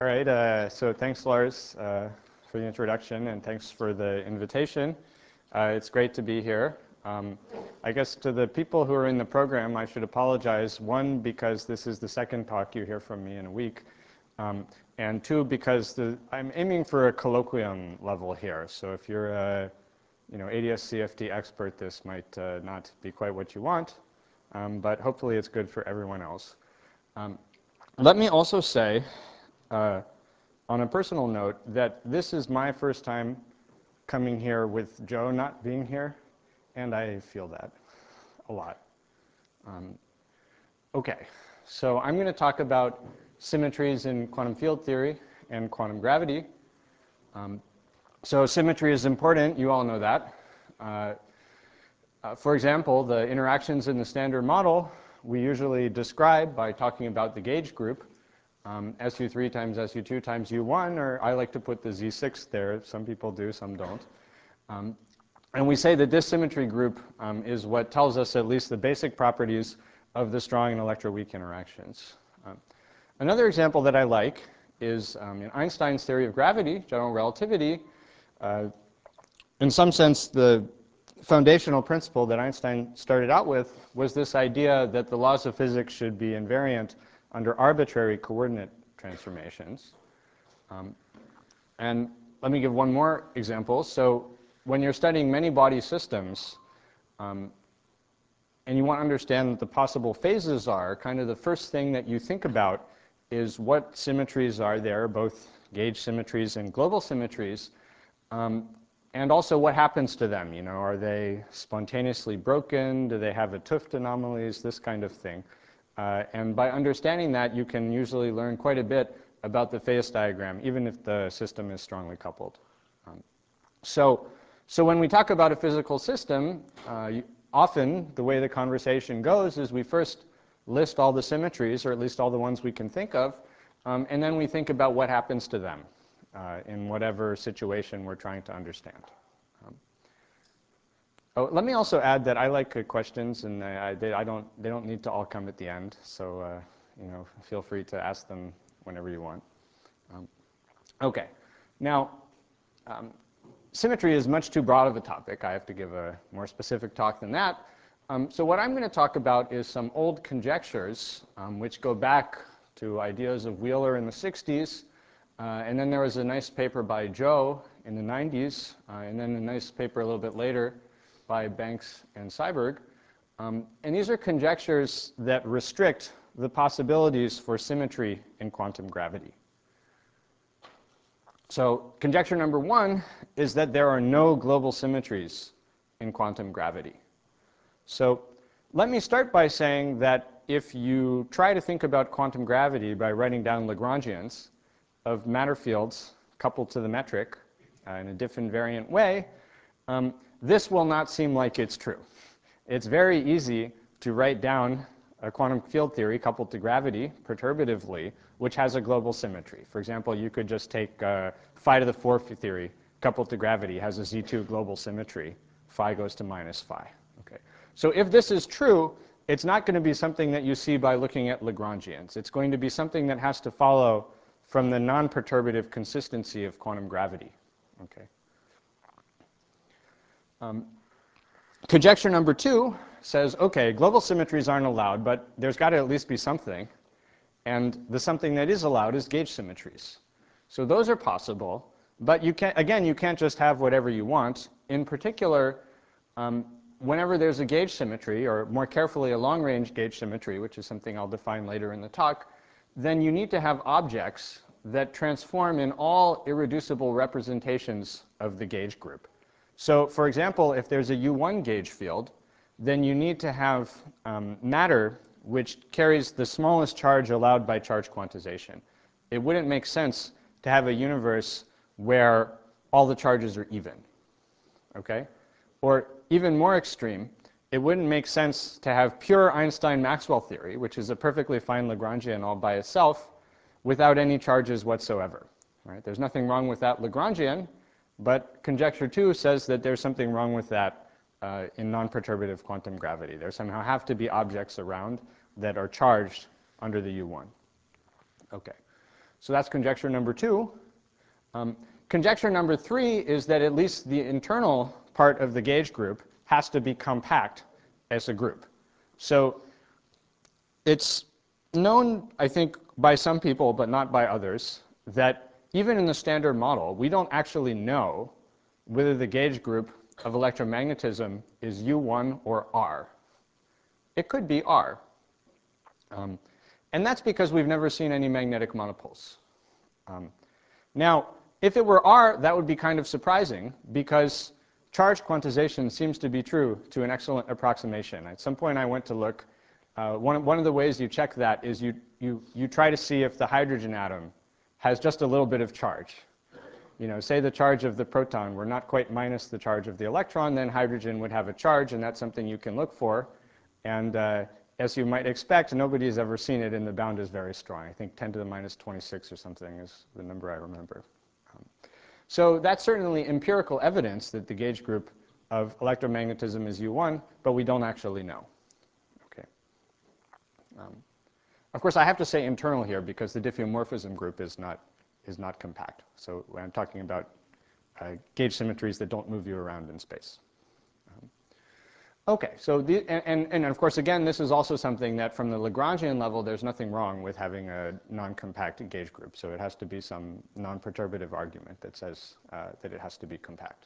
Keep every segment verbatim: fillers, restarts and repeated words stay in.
All right, uh, so thanks, Lars, uh, for the introduction, and thanks for the invitation. Uh, it's great to be here. Um, I guess to the people who are in the program, I should apologize. One, because this is the second talk you hear from me in a week, um, and two, because the, I'm aiming for a colloquium level here. So if you're a you know, A D S C F D expert, this might uh, not be quite what you want, um, but hopefully it's good for everyone else. Um, let me also say, Uh, on a personal note, that this is my first time coming here with Joe not being here, and I feel that a lot. Um, okay, so I'm going to talk about symmetries in quantum field theory and quantum gravity. Um, so symmetry is important, you all know that. Uh, uh, for example, the interactions in the standard model we usually describe by talking about the gauge group. Um, S U three times S U two times U one, or I like to put the Z six there. Some people do, some don't. Um, and we say that this symmetry group um, is what tells us at least the basic properties of the strong and electroweak interactions. Um, another example that I like is um, in Einstein's theory of gravity, general relativity. Uh, in some sense, the foundational principle that Einstein started out with was this idea that the laws of physics should be invariant under arbitrary coordinate transformations. Um, and let me give one more example. So when you're studying many body systems, um, and you want to understand what the possible phases are, kind of the first thing that you think about is what symmetries are there, both gauge symmetries and global symmetries, um, and also what happens to them. You know, are they spontaneously broken? Do they have a 't Hooft anomalies? This kind of thing. Uh, and by understanding that, you can usually learn quite a bit about the phase diagram, even if the system is strongly coupled. Um, so, so when we talk about a physical system, uh, you, often the way the conversation goes is we first list all the symmetries, or at least all the ones we can think of, um, and then we think about what happens to them uh, in whatever situation we're trying to understand. Um, Oh, let me also add that I like uh, questions, and I, I, they, I don't, they don't need to all come at the end. So, uh, you know, feel free to ask them whenever you want. Um, okay, now, um, symmetry is much too broad of a topic. I have to give a more specific talk than that. Um, so what I'm going to talk about is some old conjectures, um, which go back to ideas of Wheeler in the sixties. Uh, and then there was a nice paper by Joe in the nineties, uh, and then a nice paper a little bit later by Banks and Seiberg. Um, and these are conjectures that restrict the possibilities for symmetry in quantum gravity. So conjecture number one is that there are no global symmetries in quantum gravity. So let me start by saying that if you try to think about quantum gravity by writing down Lagrangians of matter fields coupled to the metric uh, in a different variant way, um, this will not seem like it's true. It's very easy to write down a quantum field theory coupled to gravity perturbatively, which has a global symmetry. For example, you could just take uh, phi to the fourth theory coupled to gravity has a Z two global symmetry. Phi goes to minus phi. Okay. So if this is true, it's not going to be something that you see by looking at Lagrangians. It's going to be something that has to follow from the non-perturbative consistency of quantum gravity. Okay. Um, conjecture number two says, okay, global symmetries aren't allowed, but there's got to at least be something. And the something that is allowed is gauge symmetries. So those are possible, but you can't, again, you can't just have whatever you want. In particular, um, whenever there's a gauge symmetry, or more carefully a long-range gauge symmetry, which is something I'll define later in the talk, then you need to have objects that transform in all irreducible representations of the gauge group. So for example, if there's a U one gauge field, then you need to have um, matter which carries the smallest charge allowed by charge quantization. It wouldn't make sense to have a universe where all the charges are even, okay? Or even more extreme, it wouldn't make sense to have pure Einstein-Maxwell theory, which is a perfectly fine Lagrangian all by itself, without any charges whatsoever. Right? There's nothing wrong with that Lagrangian, but conjecture two says that there's something wrong with that uh, in non-perturbative quantum gravity. There somehow have to be objects around that are charged under the U one. Okay. So that's conjecture number two. Um, conjecture number three is that at least the internal part of the gauge group has to be compact as a group. So it's known, I think, by some people, but not by others, that even in the standard model, we don't actually know whether the gauge group of electromagnetism is U one or R. It could be R. Um, and that's because we've never seen any magnetic monopoles. Um, now, if it were R, that would be kind of surprising, because charge quantization seems to be true to an excellent approximation. At some point I went to look. Uh, one, one of the ways you check that is you, you, you try to see if the hydrogen atom has just a little bit of charge. You know, say the charge of the proton were not quite minus the charge of the electron, then hydrogen would have a charge, and that's something you can look for. And uh, as you might expect, nobody has ever seen it, and the bound is very strong. I think ten to the minus twenty-six or something is the number I remember. Um, so that's certainly empirical evidence that the gauge group of electromagnetism is U one, but we don't actually know. Okay. Um, of course, I have to say internal here because the diffeomorphism group is not, is not compact. So when I'm talking about uh, gauge symmetries that don't move you around in space. Um, okay, so the, and, and, and of course, again, this is also something that from the Lagrangian level, there's nothing wrong with having a non-compact gauge group. So it has to be some non-perturbative argument that says uh, that it has to be compact.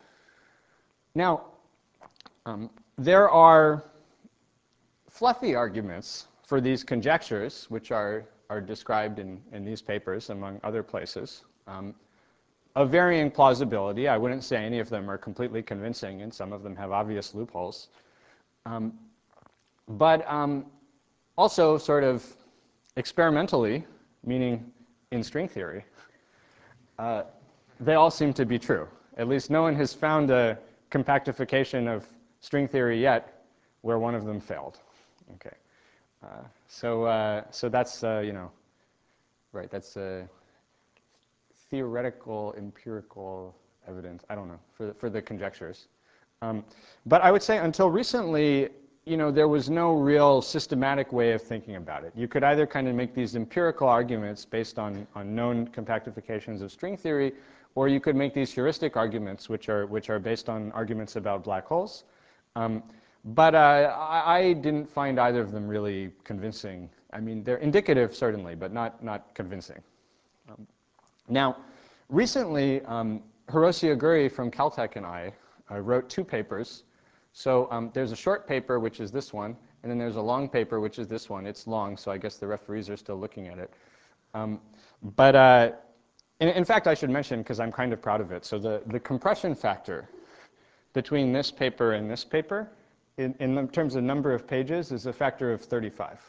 Now, um, there are fluffy arguments for these conjectures, which are, are described in, in these papers, among other places, um, of varying plausibility. I wouldn't say any of them are completely convincing, and some of them have obvious loopholes. Um, but um, also sort of experimentally, meaning in string theory, uh, they all seem to be true. At least no one has found a compactification of string theory yet where one of them failed. Okay. Uh, so, uh, so that's, uh, you know, right, that's uh, theoretical, empirical evidence, I don't know, for the, for the conjectures. Um, but I would say until recently, you know, there was no real systematic way of thinking about it. You could either kind of make these empirical arguments based on, on known compactifications of string theory, or you could make these heuristic arguments, which are, which are based on arguments about black holes. Um, But uh, I, I didn't find either of them really convincing. I mean, they're indicative, certainly, but not, not convincing. Um, now, recently, um, Hiroshi Oguri from Caltech and I uh, wrote two papers. So um, there's a short paper, which is this one, and then there's a long paper, which is this one. It's long, so I guess the referees are still looking at it. Um, but uh, in, in fact, I should mention, because I'm kind of proud of it, so the, the compression factor between this paper and this paper In, in terms of number of pages, is a factor of thirty-five.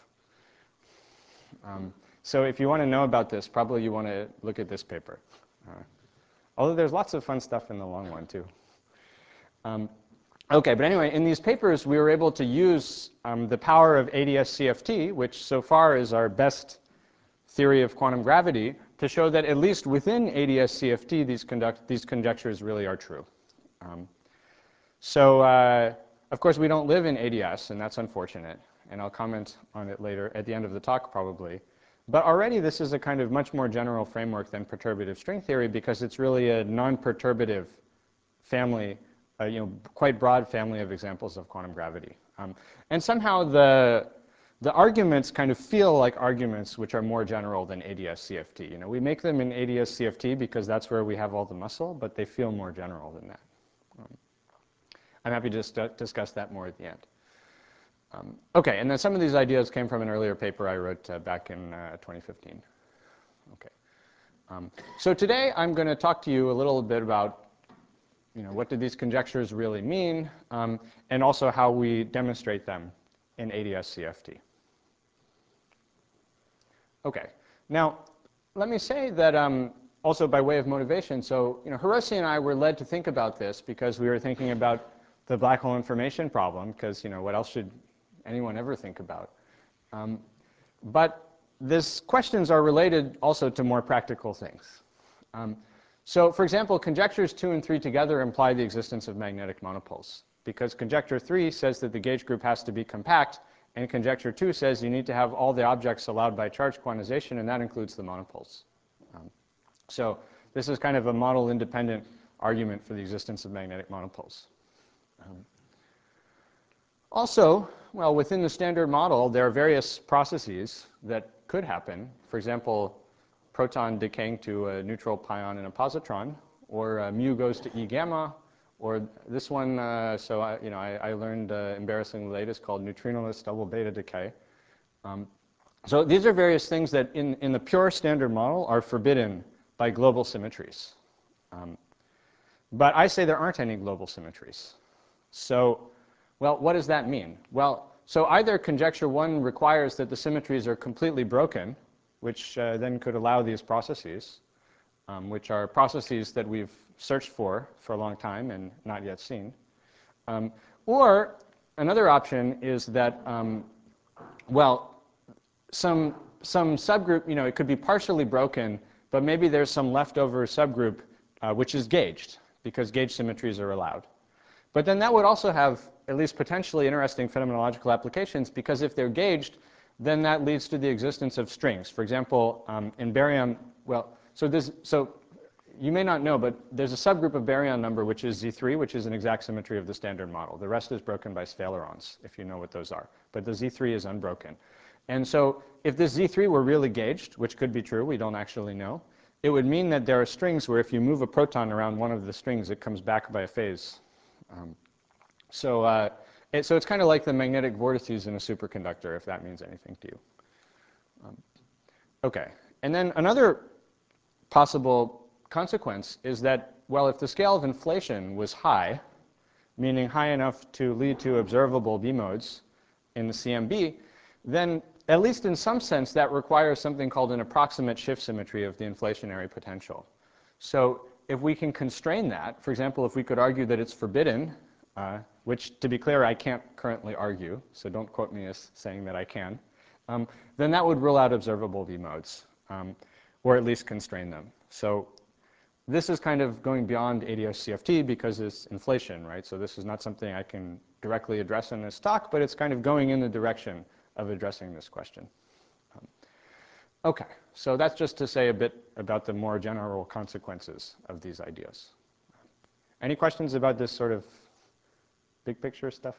Um, so if you want to know about this, probably you want to look at this paper. Uh, although there's lots of fun stuff in the long one, too. Um, OK, but anyway, in these papers, we were able to use um, the power of A D S C F T, which so far is our best theory of quantum gravity, to show that at least within A D S C F T, these, conduct these conjectures really are true. Um, so uh, Of course, we don't live in A D S, and that's unfortunate. And I'll comment on it later at the end of the talk, probably. But already, this is a kind of much more general framework than perturbative string theory, because it's really a non-perturbative family, uh, you know, quite broad family of examples of quantum gravity. Um, and somehow, the, the arguments kind of feel like arguments which are more general than A D S C F T. You know, we make them in A D S C F T because that's where we have all the muscle, but they feel more general than that. Um, I'm happy to just discuss that more at the end. Um, OK, and then some of these ideas came from an earlier paper I wrote uh, back in uh, twenty fifteen. OK. Um, so today, I'm going to talk to you a little bit about, you know, what do these conjectures really mean, um, and also how we demonstrate them in A D S C F T. OK. Now, let me say that um, also by way of motivation, so you know, Hiroshi and I were led to think about this because we were thinking about the black hole information problem, because you know, what else should anyone ever think about? Um, but these questions are related also to more practical things. Um, so for example, conjectures two and three together imply the existence of magnetic monopoles, because conjecture three says that the gauge group has to be compact, and conjecture two says you need to have all the objects allowed by charge quantization, and that includes the monopoles. So this is kind of a model-independent argument for the existence of magnetic monopoles. Um, also, well, within the standard model, there are various processes that could happen. For example, proton decaying to a neutral pion and a positron, or uh, mu goes to E gamma, or this one, uh, so I, you know, I, I learned uh, embarrassingly late, is called neutrinoless double beta decay. Um, so these are various things that in, in the pure standard model are forbidden by global symmetries. Um, but I say there aren't any global symmetries. So, well, what does that mean? Well, so either conjecture one requires that the symmetries are completely broken, which uh, then could allow these processes, um, which are processes that we've searched for for a long time and not yet seen. Um, or another option is that, um, well, some, some subgroup, you know, it could be partially broken, but maybe there's some leftover subgroup uh, which is gauged, because gauge symmetries are allowed. But then that would also have at least potentially interesting phenomenological applications, because if they're gauged, then that leads to the existence of strings. For example, um, in baryon, well, so this, so you may not know, but there's a subgroup of baryon number which is Z three, which is an exact symmetry of the standard model. The rest is broken by sphalerons, if you know what those are. But the Z three is unbroken. And so if this Z three were really gauged, which could be true, we don't actually know, it would mean that there are strings where if you move a proton around one of the strings, it comes back by a phase. Um, so, uh, it, so it's kind of like the magnetic vortices in a superconductor, if that means anything to you. Um, okay, and then another possible consequence is that, well, if the scale of inflation was high, meaning high enough to lead to observable B-modes in the C M B, then at least in some sense that requires something called an approximate shift symmetry of the inflationary potential. So if we can constrain that, for example, if we could argue that it's forbidden, uh, which to be clear I can't currently argue, so don't quote me as saying that I can, um, then that would rule out observable B-modes, um, or at least constrain them. So this is kind of going beyond A D S C F T because it's inflation, right? So this is not something I can directly address in this talk, but it's kind of going in the direction of addressing this question. Um, okay, so that's just to say a bit about the more general consequences of these ideas. Any questions about this sort of big picture stuff?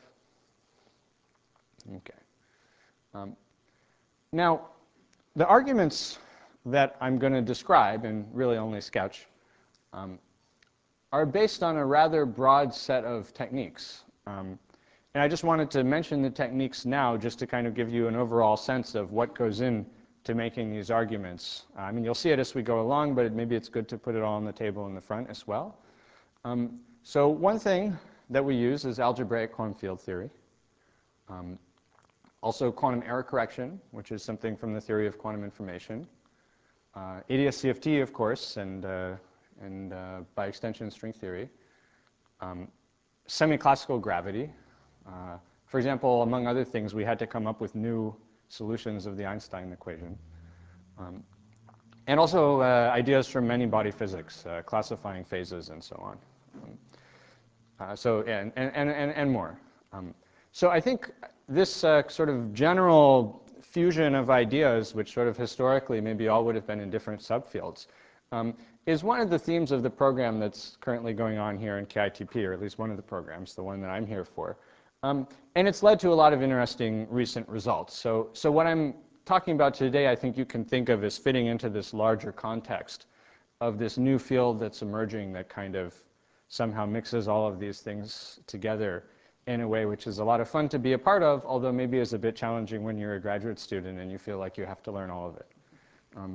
Okay. Um, now, the arguments that I'm going to describe, and really only sketch, um, are based on a rather broad set of techniques. Um, and I just wanted to mention the techniques now just to kind of give you an overall sense of what goes in to making these arguments. Uh, I mean, you'll see it as we go along, but it, maybe it's good to put it all on the table in the front as well. Um, so one thing that we use is algebraic quantum field theory. Um, also quantum error correction, which is something from the theory of quantum information. Uh, A D S C F T, of course, and, uh, and uh, by extension, string theory. Um, semi-classical gravity. Uh, for example, among other things, we had to come up with new solutions of the Einstein equation. Um, and also uh, ideas from many-body physics, uh, classifying phases and so on. Um, uh, so, and, and, and, and more. Um, so I think this uh, sort of general fusion of ideas, which sort of historically maybe all would have been in different subfields, um, is one of the themes of the program that's currently going on here in K I T P, or at least one of the programs, the one that I'm here for. Um, and it's led to a lot of interesting recent results. So, so what I'm talking about today, I think you can think of as fitting into this larger context of this new field that's emerging that kind of somehow mixes all of these things together in a way which is a lot of fun to be a part of, although maybe is a bit challenging when you're a graduate student and you feel like you have to learn all of it. Um,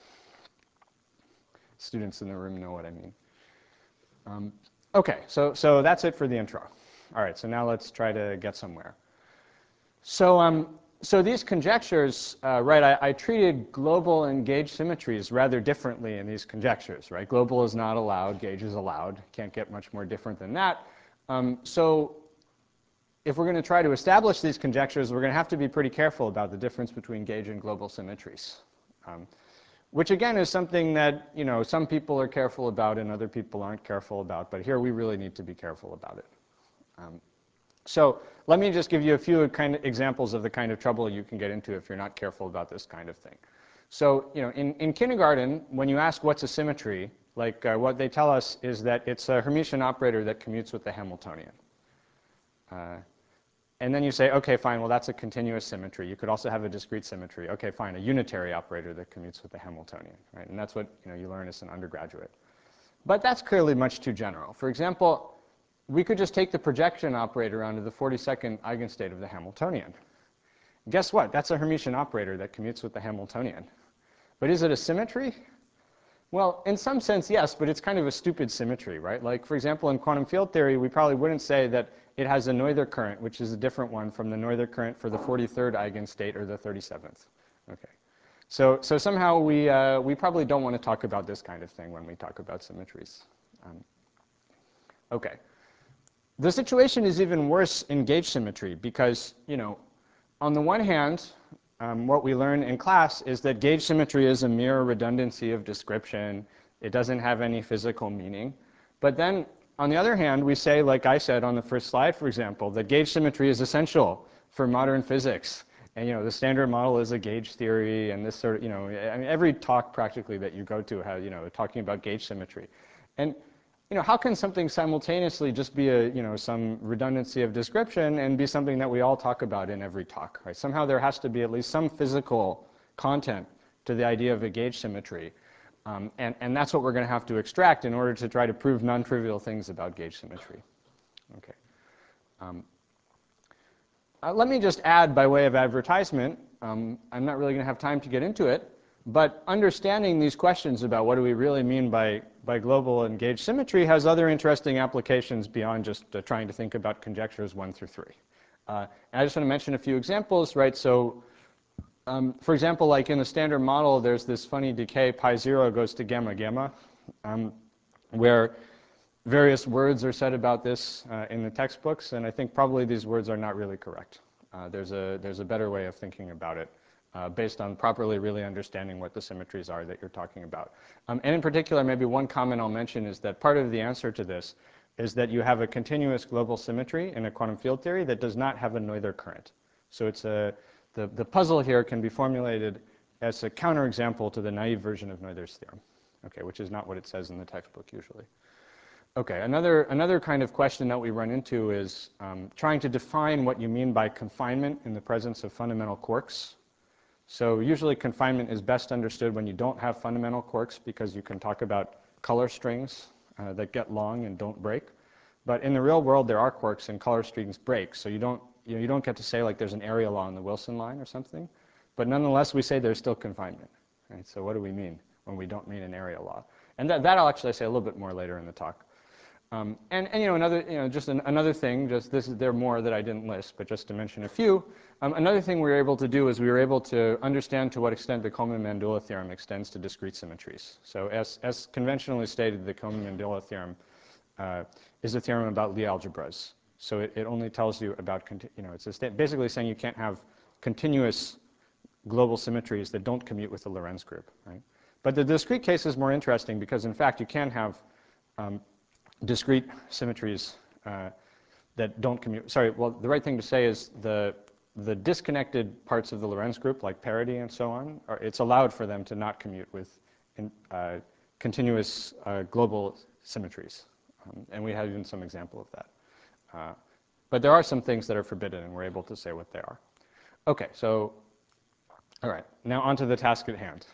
students in the room know what I mean. Um, okay, so, so that's it for the intro. All right, so now let's try to get somewhere. So, um, so these conjectures, uh, right, I, I treated global and gauge symmetries rather differently in these conjectures, right? Global is not allowed, gauge is allowed. Can't get much more different than that. Um, so if we're going to try to establish these conjectures, we're going to have to be pretty careful about the difference between gauge and global symmetries, um, which again is something that, you know, some people are careful about and other people aren't careful about, but here we really need to be careful about it. Um, so let me just give you a few kind of examples of the kind of trouble you can get into if you're not careful about this kind of thing. So, you know, in, in kindergarten, when you ask what's a symmetry, like uh, what they tell us is that it's a Hermitian operator that commutes with the Hamiltonian. Uh, and then you say, okay, fine, well, that's a continuous symmetry. You could also have a discrete symmetry. Okay, fine, a unitary operator that commutes with the Hamiltonian, right? And that's what, you know, you learn as an undergraduate. But that's clearly much too general. For example, we could just take the projection operator onto the forty-second eigenstate of the Hamiltonian. Guess what? That's a Hermitian operator that commutes with the Hamiltonian. But is it a symmetry? Well, in some sense, yes, but it's kind of a stupid symmetry, right? Like, for example, in quantum field theory, we probably wouldn't say that it has a Noether current, which is a different one from the Noether current for the forty-third eigenstate or the thirty-seventh. Okay. So, so somehow we, uh, we probably don't want to talk about this kind of thing when we talk about symmetries. Um, okay. The situation is even worse in gauge symmetry because, you know, on the one hand, um, what we learn in class is that gauge symmetry is a mere redundancy of description. It doesn't have any physical meaning. But then, on the other hand, we say, like I said on the first slide, for example, that gauge symmetry is essential for modern physics. And, you know, the Standard Model is a gauge theory, and this sort of, you know, I mean, every talk practically that you go to has, you know, talking about gauge symmetry. And, you know, how can something simultaneously just be a, you know, some redundancy of description and be something that we all talk about in every talk, right? Somehow there has to be at least some physical content to the idea of a gauge symmetry. Um, and, and that's what we're going to have to extract in order to try to prove non-trivial things about gauge symmetry. Okay. Um, uh, let me just add by way of advertisement, um, I'm not really going to have time to get into it, but understanding these questions about what do we really mean by, by global and gauge symmetry has other interesting applications beyond just uh, trying to think about conjectures one through three. Uh, and I just want to mention a few examples, right? So, um, for example, like in the Standard Model, there's this funny decay, pi zero goes to gamma gamma, um, where various words are said about this uh, in the textbooks, and I think probably these words are not really correct. Uh, there's, a, there's a better way of thinking about it. Uh, based on properly really understanding what the symmetries are that you're talking about. Um, and in particular, maybe one comment I'll mention is that part of the answer to this is that you have a continuous global symmetry in a quantum field theory that does not have a Noether current. So it's a, the, the puzzle here can be formulated as a counterexample to the naive version of Noether's theorem, okay, which is not what it says in the textbook usually. Okay, another, another kind of question that we run into is um, trying to define what you mean by confinement in the presence of fundamental quarks. So usually confinement is best understood when you don't have fundamental quarks because you can talk about color strings uh, that get long and don't break. But in the real world, there are quarks and color strings break. So you don't, you know, you don't get to say like there's an area law in the Wilson line or something. But nonetheless, we say there's still confinement. Right? So what do we mean when we don't mean an area law? And that, that I'll actually say a little bit more later in the talk. Um, and, and, you know, another, you know, just an, another thing, just this is, there are more that I didn't list, but just to mention a few. Um, another thing we were able to do is we were able to understand to what extent the Coleman-Mandula theorem extends to discrete symmetries. So as, as conventionally stated, the Coleman-Mandula theorem uh, is a theorem about Lie algebras. So it, it only tells you about, you know, it's a basically saying you can't have continuous global symmetries that don't commute with the Lorentz group, right? But the discrete case is more interesting because, in fact, you can have um, discrete symmetries uh, that don't commute. Sorry, well, the right thing to say is the, the disconnected parts of the Lorentz group, like parity and so on, are, it's allowed for them to not commute with in, uh, continuous uh, global symmetries. Um, and we have even some example of that. Uh, but there are some things that are forbidden, and we're able to say what they are. Okay, so, all right, now on to the task at hand.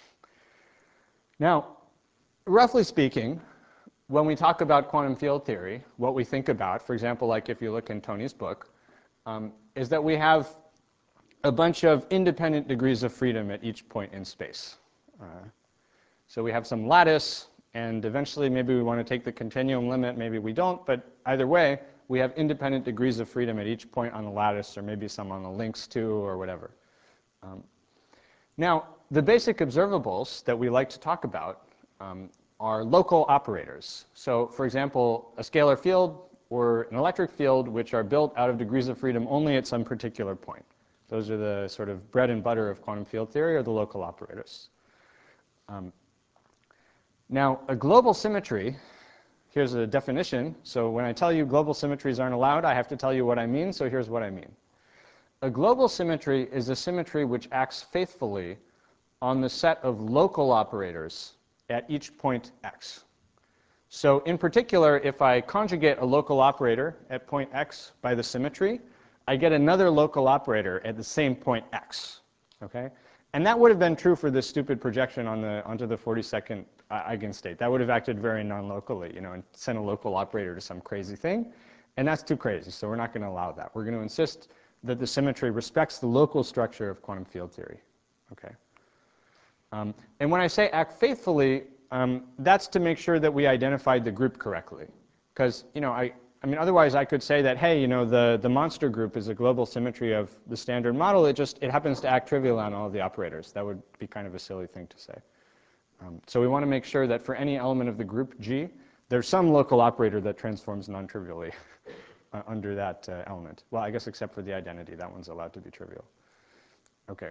Now, roughly speaking, when we talk about quantum field theory, what we think about, for example, like if you look in Tony's book, um, is that we have a bunch of independent degrees of freedom at each point in space. Uh, so we have some lattice, and eventually maybe we want to take the continuum limit, maybe we don't, but either way, we have independent degrees of freedom at each point on the lattice, or maybe some on the links too, or whatever. Um, now, the basic observables that we like to talk about um, are local operators. So, for example, a scalar field or an electric field which are built out of degrees of freedom only at some particular point. Those are the sort of bread and butter of quantum field theory, or the local operators. Um, now, a global symmetry, here's a definition. So when I tell you global symmetries aren't allowed, I have to tell you what I mean, so here's what I mean. A global symmetry is a symmetry which acts faithfully on the set of local operators at each point x. So in particular, if I conjugate a local operator at point x by the symmetry, I get another local operator at the same point x. Okay? And that would have been true for this stupid projection on the, onto the forty-second uh, eigenstate. That would have acted very non-locally, you know, and sent a local operator to some crazy thing. And that's too crazy, so we're not going to allow that. We're going to insist that the symmetry respects the local structure of quantum field theory. Okay? Um, and when I say act faithfully, um, that's to make sure that we identified the group correctly. Because, you know, I, I mean, otherwise I could say that, hey, you know, the, the monster group is a global symmetry of the standard model. It just, it happens to act trivial on all of the operators. That would be kind of a silly thing to say. Um, so we want to make sure that for any element of the group G, there's some local operator that transforms non-trivially uh, under that uh, element. Well, I guess except for the identity. That one's allowed to be trivial. Okay.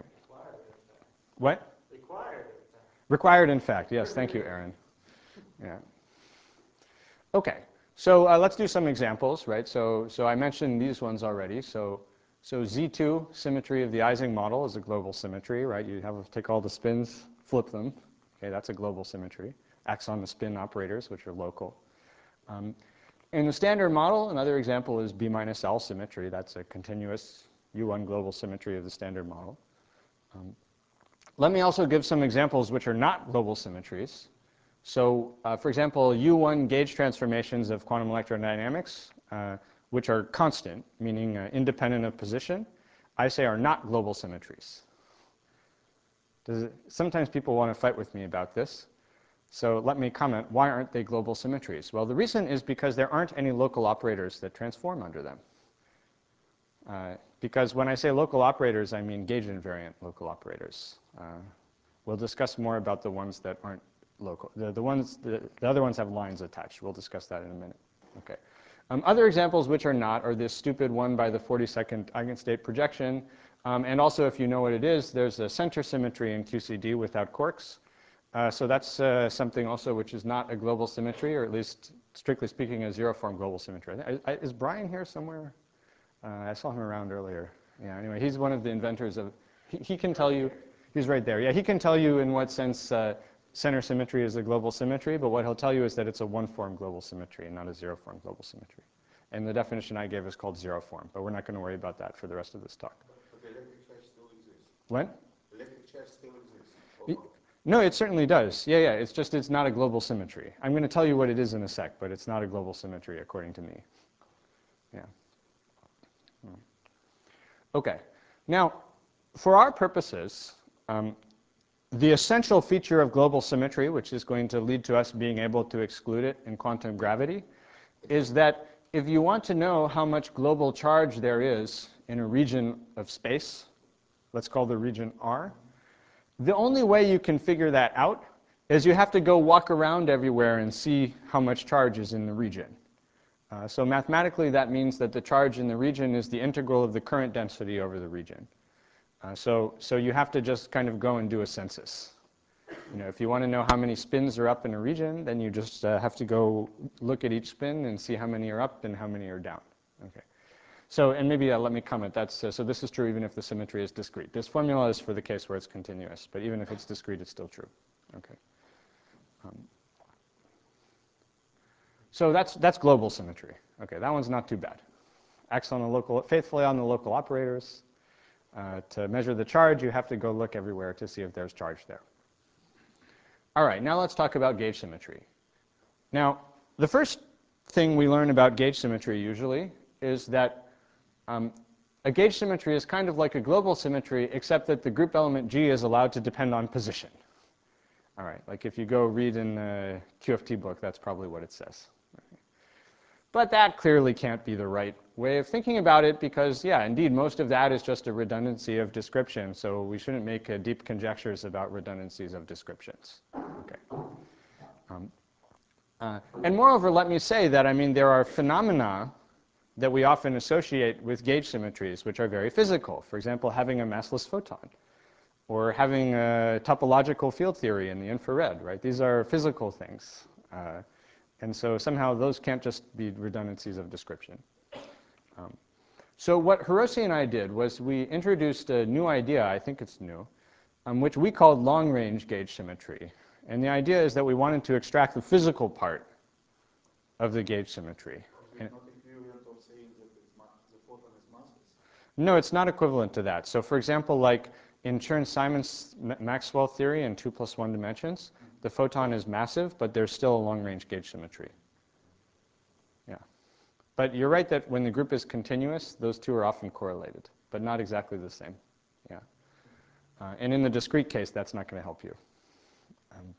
What? Required. Required, in fact. Yes, thank you, Aaron. Yeah. Okay, so uh, let's do some examples, right? So, so I mentioned these ones already. So, so Z two, symmetry of the Ising model, is a global symmetry, right? You have to take all the spins, flip them. Okay, that's a global symmetry. Acts on the spin operators, which are local. Um, in the standard model, another example is B minus L symmetry. That's a continuous U one global symmetry of the standard model. Um, Let me also give some examples which are not global symmetries. So, uh, for example, U one gauge transformations of quantum electrodynamics, uh, which are constant, meaning uh, independent of position, I say are not global symmetries. Does it, sometimes people want to fight with me about this. So let me comment, why aren't they global symmetries? Well, the reason is because there aren't any local operators that transform under them. Uh, because when I say local operators, I mean gauge invariant local operators. Uh, we'll discuss more about the ones that aren't local. The, the, ones, the, the other ones have lines attached. We'll discuss that in a minute. Okay. Um, other examples which are not are this stupid one by the forty-second eigenstate projection. Um, and also, if you know what it is, there's a center symmetry in Q C D without quarks. Uh, so that's uh, something also which is not a global symmetry, or at least, strictly speaking, a zero-form global symmetry. I, I, is Brian here somewhere? Uh, I saw him around earlier. Yeah, anyway, he's one of the inventors of, he, he can tell you, he's right there. Yeah, he can tell you in what sense uh, center symmetry is a global symmetry, but what he'll tell you is that it's a one-form global symmetry and not a zero-form global symmetry. And the definition I gave is called zero-form, but we're not going to worry about that for the rest of this talk. But the electric charge still exists. What? Electric charge still exists. It, no, it certainly does. Yeah, yeah, it's just it's not a global symmetry. I'm going to tell you what it is in a sec, but it's not a global symmetry according to me. Yeah. Okay. Now, for our purposes, um, the essential feature of global symmetry, which is going to lead to us being able to exclude it in quantum gravity, is that if you want to know how much global charge there is in a region of space, let's call the region R, the only way you can figure that out is you have to go walk around everywhere and see how much charge is in the region. Uh, so mathematically, that means that the charge in the region is the integral of the current density over the region. Uh, so, so you have to just kind of go and do a census. You know, if you want to know how many spins are up in a region, then you just uh, have to go look at each spin and see how many are up and how many are down. Okay. So, and maybe uh, let me comment. That's uh, so. This is true even if the symmetry is discrete. This formula is for the case where it's continuous, but even if it's discrete, it's still true. Okay. Um, so that's that's global symmetry. Okay, that one's not too bad. Acts on the local, faithfully on the local operators. Uh, to measure the charge, you have to go look everywhere to see if there's charge there. All right, now let's talk about gauge symmetry. Now, the first thing we learn about gauge symmetry usually is that um, a gauge symmetry is kind of like a global symmetry, except that the group element G is allowed to depend on position. All right, like if you go read in the Q F T book, that's probably what it says. But that clearly can't be the right way of thinking about it because, yeah, indeed, most of that is just a redundancy of description, so we shouldn't make uh, deep conjectures about redundancies of descriptions. Okay. Um, uh, and moreover, let me say that, I mean, there are phenomena that we often associate with gauge symmetries, which are very physical. For example, having a massless photon, or having a topological field theory in the infrared, right? These are physical things. Uh, And so somehow those can't just be redundancies of description. Um, so what Hiroshi and I did was we introduced a new idea, I think it's new, um, which we called long-range gauge symmetry. And the idea is that we wanted to extract the physical part of the gauge symmetry. Is it not equivalent of saying that it's ma the photon is massless? No, it's not equivalent to that. So for example, like in Chern-Simons Maxwell theory in two plus one dimensions, the photon is massive, but there's still a long-range gauge symmetry. Yeah. But you're right that when the group is continuous, those two are often correlated, but not exactly the same. Yeah. Uh, and in the discrete case, that's not going to help you. Um,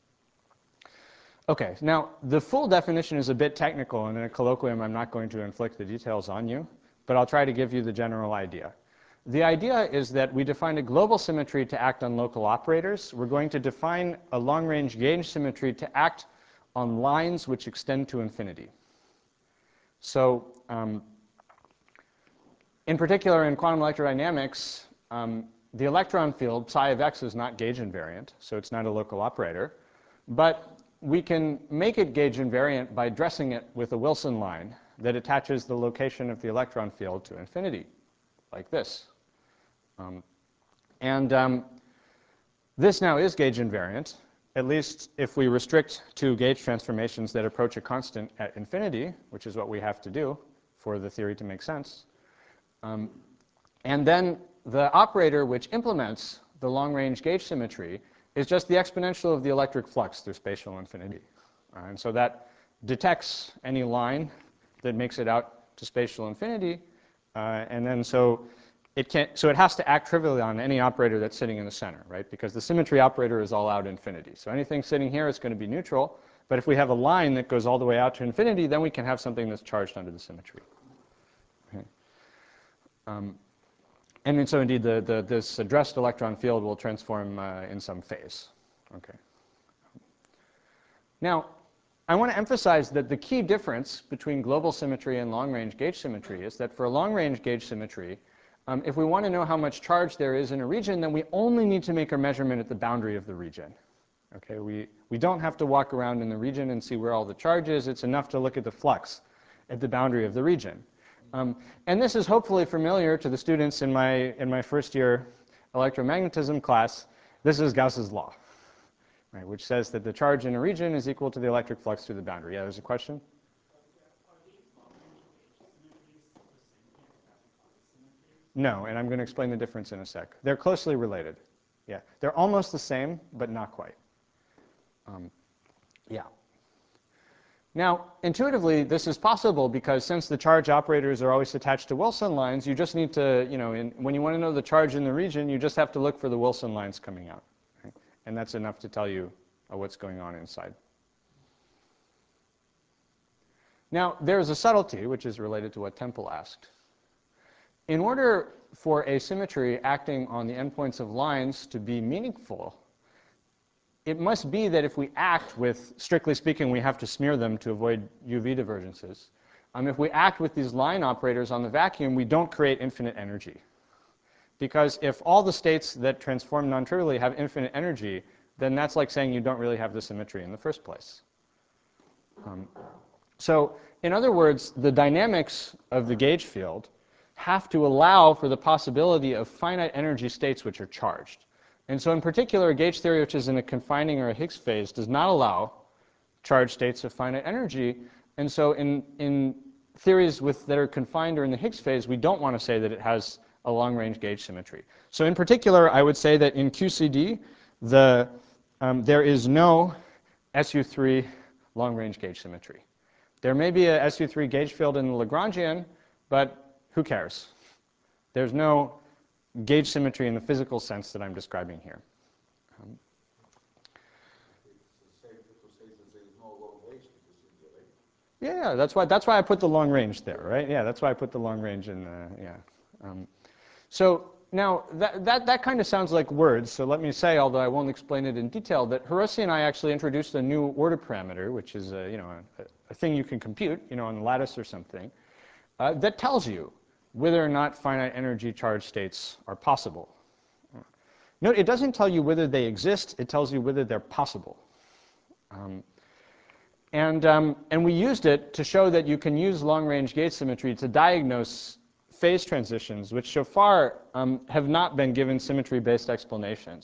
okay, now the full definition is a bit technical, and in a colloquium, I'm not going to inflict the details on you, but I'll try to give you the general idea. The idea is that we define a global symmetry to act on local operators. We're going to define a long-range gauge symmetry to act on lines which extend to infinity. So um, in particular, in quantum electrodynamics, um, the electron field, psi of x, is not gauge invariant, so it's not a local operator. But we can make it gauge invariant by dressing it with a Wilson line that attaches the location of the electron field to infinity, like this. Um, and um, this now is gauge invariant, at least if we restrict to gauge transformations that approach a constant at infinity, which is what we have to do for the theory to make sense. Um, and then the operator which implements the long-range gauge symmetry is just the exponential of the electric flux through spatial infinity. Uh, and so that detects any line that makes it out to spatial infinity, uh, and then so it can't, so it has to act trivially on any operator that's sitting in the center, right? Because the symmetry operator is all out infinity. So anything sitting here is going to be neutral, but if we have a line that goes all the way out to infinity, then we can have something that's charged under the symmetry. Okay. Um, and so indeed, the, the, this addressed electron field will transform uh, in some phase. Okay. Now, I want to emphasize that the key difference between global symmetry and long-range gauge symmetry is that for a long-range gauge symmetry, um, if we want to know how much charge there is in a region, then we only need to make a measurement at the boundary of the region. Okay, we, we don't have to walk around in the region and see where all the charge is. It's enough to look at the flux at the boundary of the region. Um, and this is hopefully familiar to the students in my, in my first year electromagnetism class. This is Gauss's law, right, which says that the charge in a region is equal to the electric flux through the boundary. Yeah, there's a question? No, and I'm going to explain the difference in a sec. They're closely related. Yeah, they're almost the same, but not quite. Um, yeah. Now, intuitively, this is possible because since the charge operators are always attached to Wilson lines, you just need to, you know, in, when you want to know the charge in the region, you just have to look for the Wilson lines coming out. Right? And that's enough to tell you uh, what's going on inside. Now, there's a subtlety, which is related to what Temple asked. In order for a symmetry acting on the endpoints of lines to be meaningful, it must be that if we act with, strictly speaking, we have to smear them to avoid U V divergences. Um, if we act with these line operators on the vacuum, we don't create infinite energy. Because if all the states that transform non-trivially have infinite energy, then that's like saying you don't really have the symmetry in the first place. Um, so in other words, the dynamics of the gauge field have to allow for the possibility of finite energy states which are charged. And so in particular, a gauge theory which is in a confining or a Higgs phase does not allow charged states of finite energy. And so in, in theories with, that are confined or in the Higgs phase, we don't want to say that it has a long-range gauge symmetry. So in particular, I would say that in Q C D, the, um, there is no S U three long-range gauge symmetry. There may be a S U three gauge field in the Lagrangian, but who cares? There's no gauge symmetry in the physical sense that I'm describing here. Um, It's safe to say that there is no long range to Q C D, right? yeah, yeah, that's why that's why I put the long range there, right? Yeah, that's why I put the long range in the yeah. Um, so now that that that kind of sounds like words. So let me say, although I won't explain it in detail, that Hirose and I actually introduced a new order parameter, which is a, you know a, a thing you can compute, you know, on the lattice or something, uh, that tells you whether or not finite energy charge states are possible. Note, it doesn't tell you whether they exist, it tells you whether they're possible. Um, and, um, and we used it to show that you can use long-range gauge symmetry to diagnose phase transitions, which so far um, have not been given symmetry-based explanations.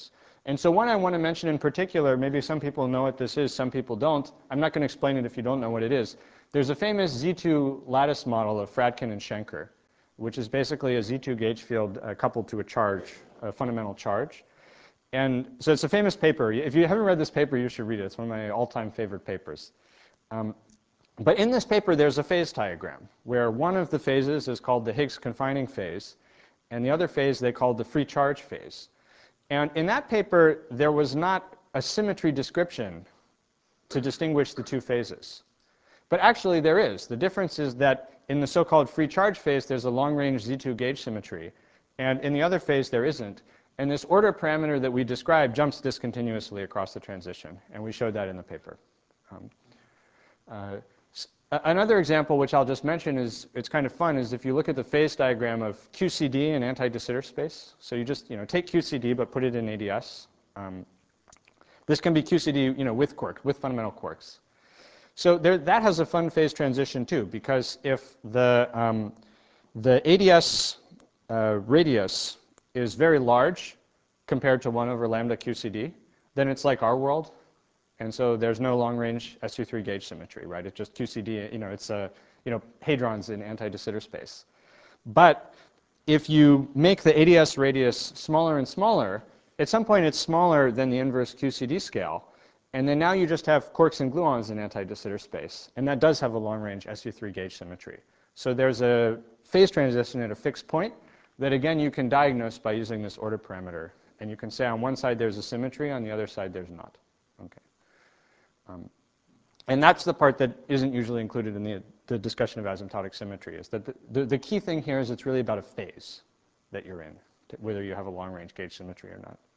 And so one I want to mention in particular, maybe some people know what this is, some people don't. I'm not going to explain it if you don't know what it is. There's a famous Z two lattice model of Fradkin and Schenker, which is basically a Z two gauge field uh, coupled to a charge, a fundamental charge. And so it's a famous paper. If you haven't read this paper, you should read it. It's one of my all-time favorite papers. Um, but in this paper, there's a phase diagram where one of the phases is called the Higgs confining phase, and the other phase they called the free charge phase. And in that paper, there was not a symmetry description to distinguish the two phases. But actually, there is. The difference is that in the so-called free charge phase, there's a long-range Z two gauge symmetry. And in the other phase, there isn't. And this order parameter that we described jumps discontinuously across the transition. And we showed that in the paper. Um, uh, Another example, which I'll just mention, is it's kind of fun, is if you look at the phase diagram of Q C D in anti-de Sitter space. So you just you know, take Q C D, but put it in A D S. Um, this can be Q C D you know, with quarks, with fundamental quarks. So there, that has a fun phase transition, too, because if the, um, the A D S uh, radius is very large compared to one over lambda Q C D, then it's like our world. And so there's no long-range S U three gauge symmetry, right? It's just Q C D, you know, it's a, you know, hadrons in anti-de Sitter space. But if you make the A D S radius smaller and smaller, at some point it's smaller than the inverse Q C D scale. And then now you just have quarks and gluons in anti-de Sitter space. And that does have a long-range S U three gauge symmetry. So there's a phase transition at a fixed point that, again, you can diagnose by using this order parameter. And you can say on one side there's a symmetry, on the other side there's not. Okay. Um, and that's the part that isn't usually included in the, the discussion of asymptotic symmetry, is that the, the, the key thing here is it's really about a phase that you're in, to, whether you have a long-range gauge symmetry or not.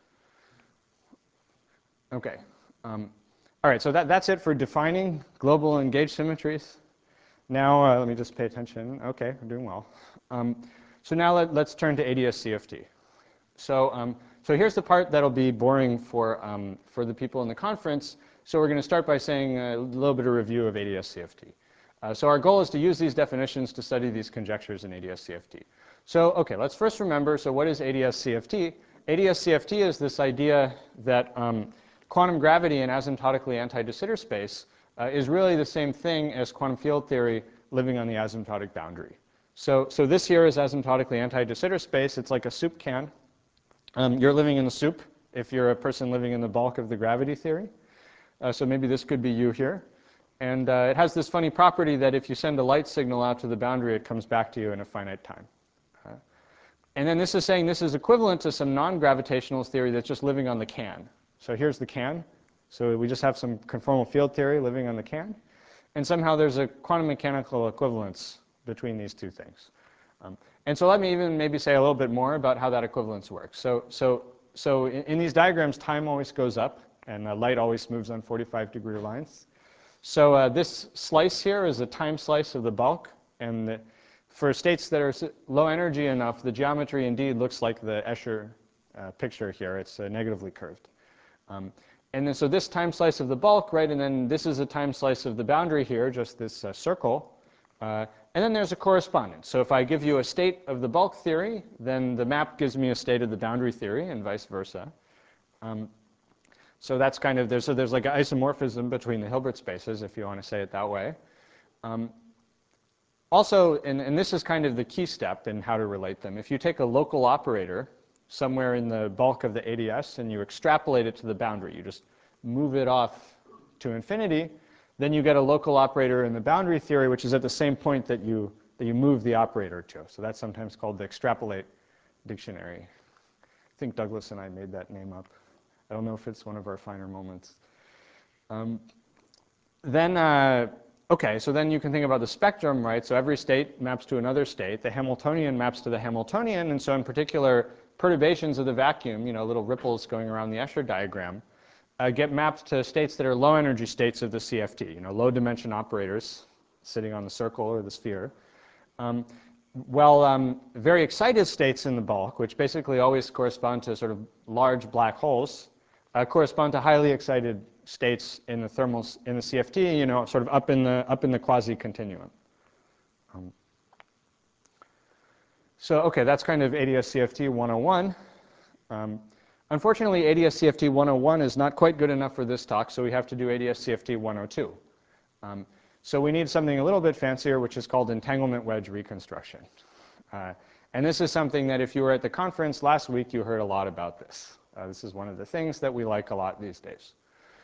Okay. Um, all right, so that, that's it for defining global and gauge symmetries. Now, uh, let me just pay attention. Okay, we're doing well. Um, so now let, let's turn to A D S C F T. So, um, so here's the part that'll be boring for, um, for the people in the conference. So we're going to start by saying a little bit of review of A D S C F T. Uh, so our goal is to use these definitions to study these conjectures in A D S C F T. So, okay, let's first remember, so what is A D S C F T? A D S C F T is this idea that um, quantum gravity in asymptotically anti-de Sitter space uh, is really the same thing as quantum field theory living on the asymptotic boundary. So, so this here is asymptotically anti-de Sitter space. It's like a soup can. Um, you're living in the soup if you're a person living in the bulk of the gravity theory. Uh, so maybe this could be you here. And uh, it has this funny property that if you send a light signal out to the boundary, it comes back to you in a finite time. Uh, and then this is saying this is equivalent to some non-gravitational theory that's just living on the can. So here's the can. So we just have some conformal field theory living on the can. And somehow there's a quantum mechanical equivalence between these two things. Um, and so let me even maybe say a little bit more about how that equivalence works. So, so, so in, in these diagrams, time always goes up. And uh, light always moves on forty-five degree lines. So uh, this slice here is a time slice of the bulk. And the, for states that are low energy enough, the geometry indeed looks like the Escher uh, picture here. It's uh, negatively curved. Um, and then so this time slice of the bulk, right, and then this is a time slice of the boundary here, just this uh, circle. Uh, and then there's a correspondence. So if I give you a state of the bulk theory, then the map gives me a state of the boundary theory, and vice versa. Um, So that's kind of, there's, so there's like an isomorphism between the Hilbert spaces, if you want to say it that way. Um, also, and, and this is kind of the key step in how to relate them, if you take a local operator somewhere in the bulk of the A D S and you extrapolate it to the boundary, you just move it off to infinity, then you get a local operator in the boundary theory, which is at the same point that you, that you move the operator to. So that's sometimes called the extrapolate dictionary. I think Douglas and I made that name up. I don't know if it's one of our finer moments. Um, then, uh, okay, so then you can think about the spectrum, right? So every state maps to another state. The Hamiltonian maps to the Hamiltonian, and so in particular, perturbations of the vacuum, you know, little ripples going around the Escher diagram, uh, get mapped to states that are low energy states of the C F T, you know, low dimension operators sitting on the circle or the sphere. Um, well, um, very excited states in the bulk, which basically always correspond to sort of large black holes, Uh, correspond to highly excited states in the thermals in the C F T, you know, sort of up in the up in the quasi-continuum. Um, so, okay, that's kind of A D S C F T one oh one. Um, Unfortunately, A D S C F T one oh one is not quite good enough for this talk, so we have to do A D S C F T one oh two. Um, so we need something a little bit fancier, which is called entanglement wedge reconstruction. Uh, and this is something that if you were at the conference last week, you heard a lot about this. Uh, this is one of the things that we like a lot these days.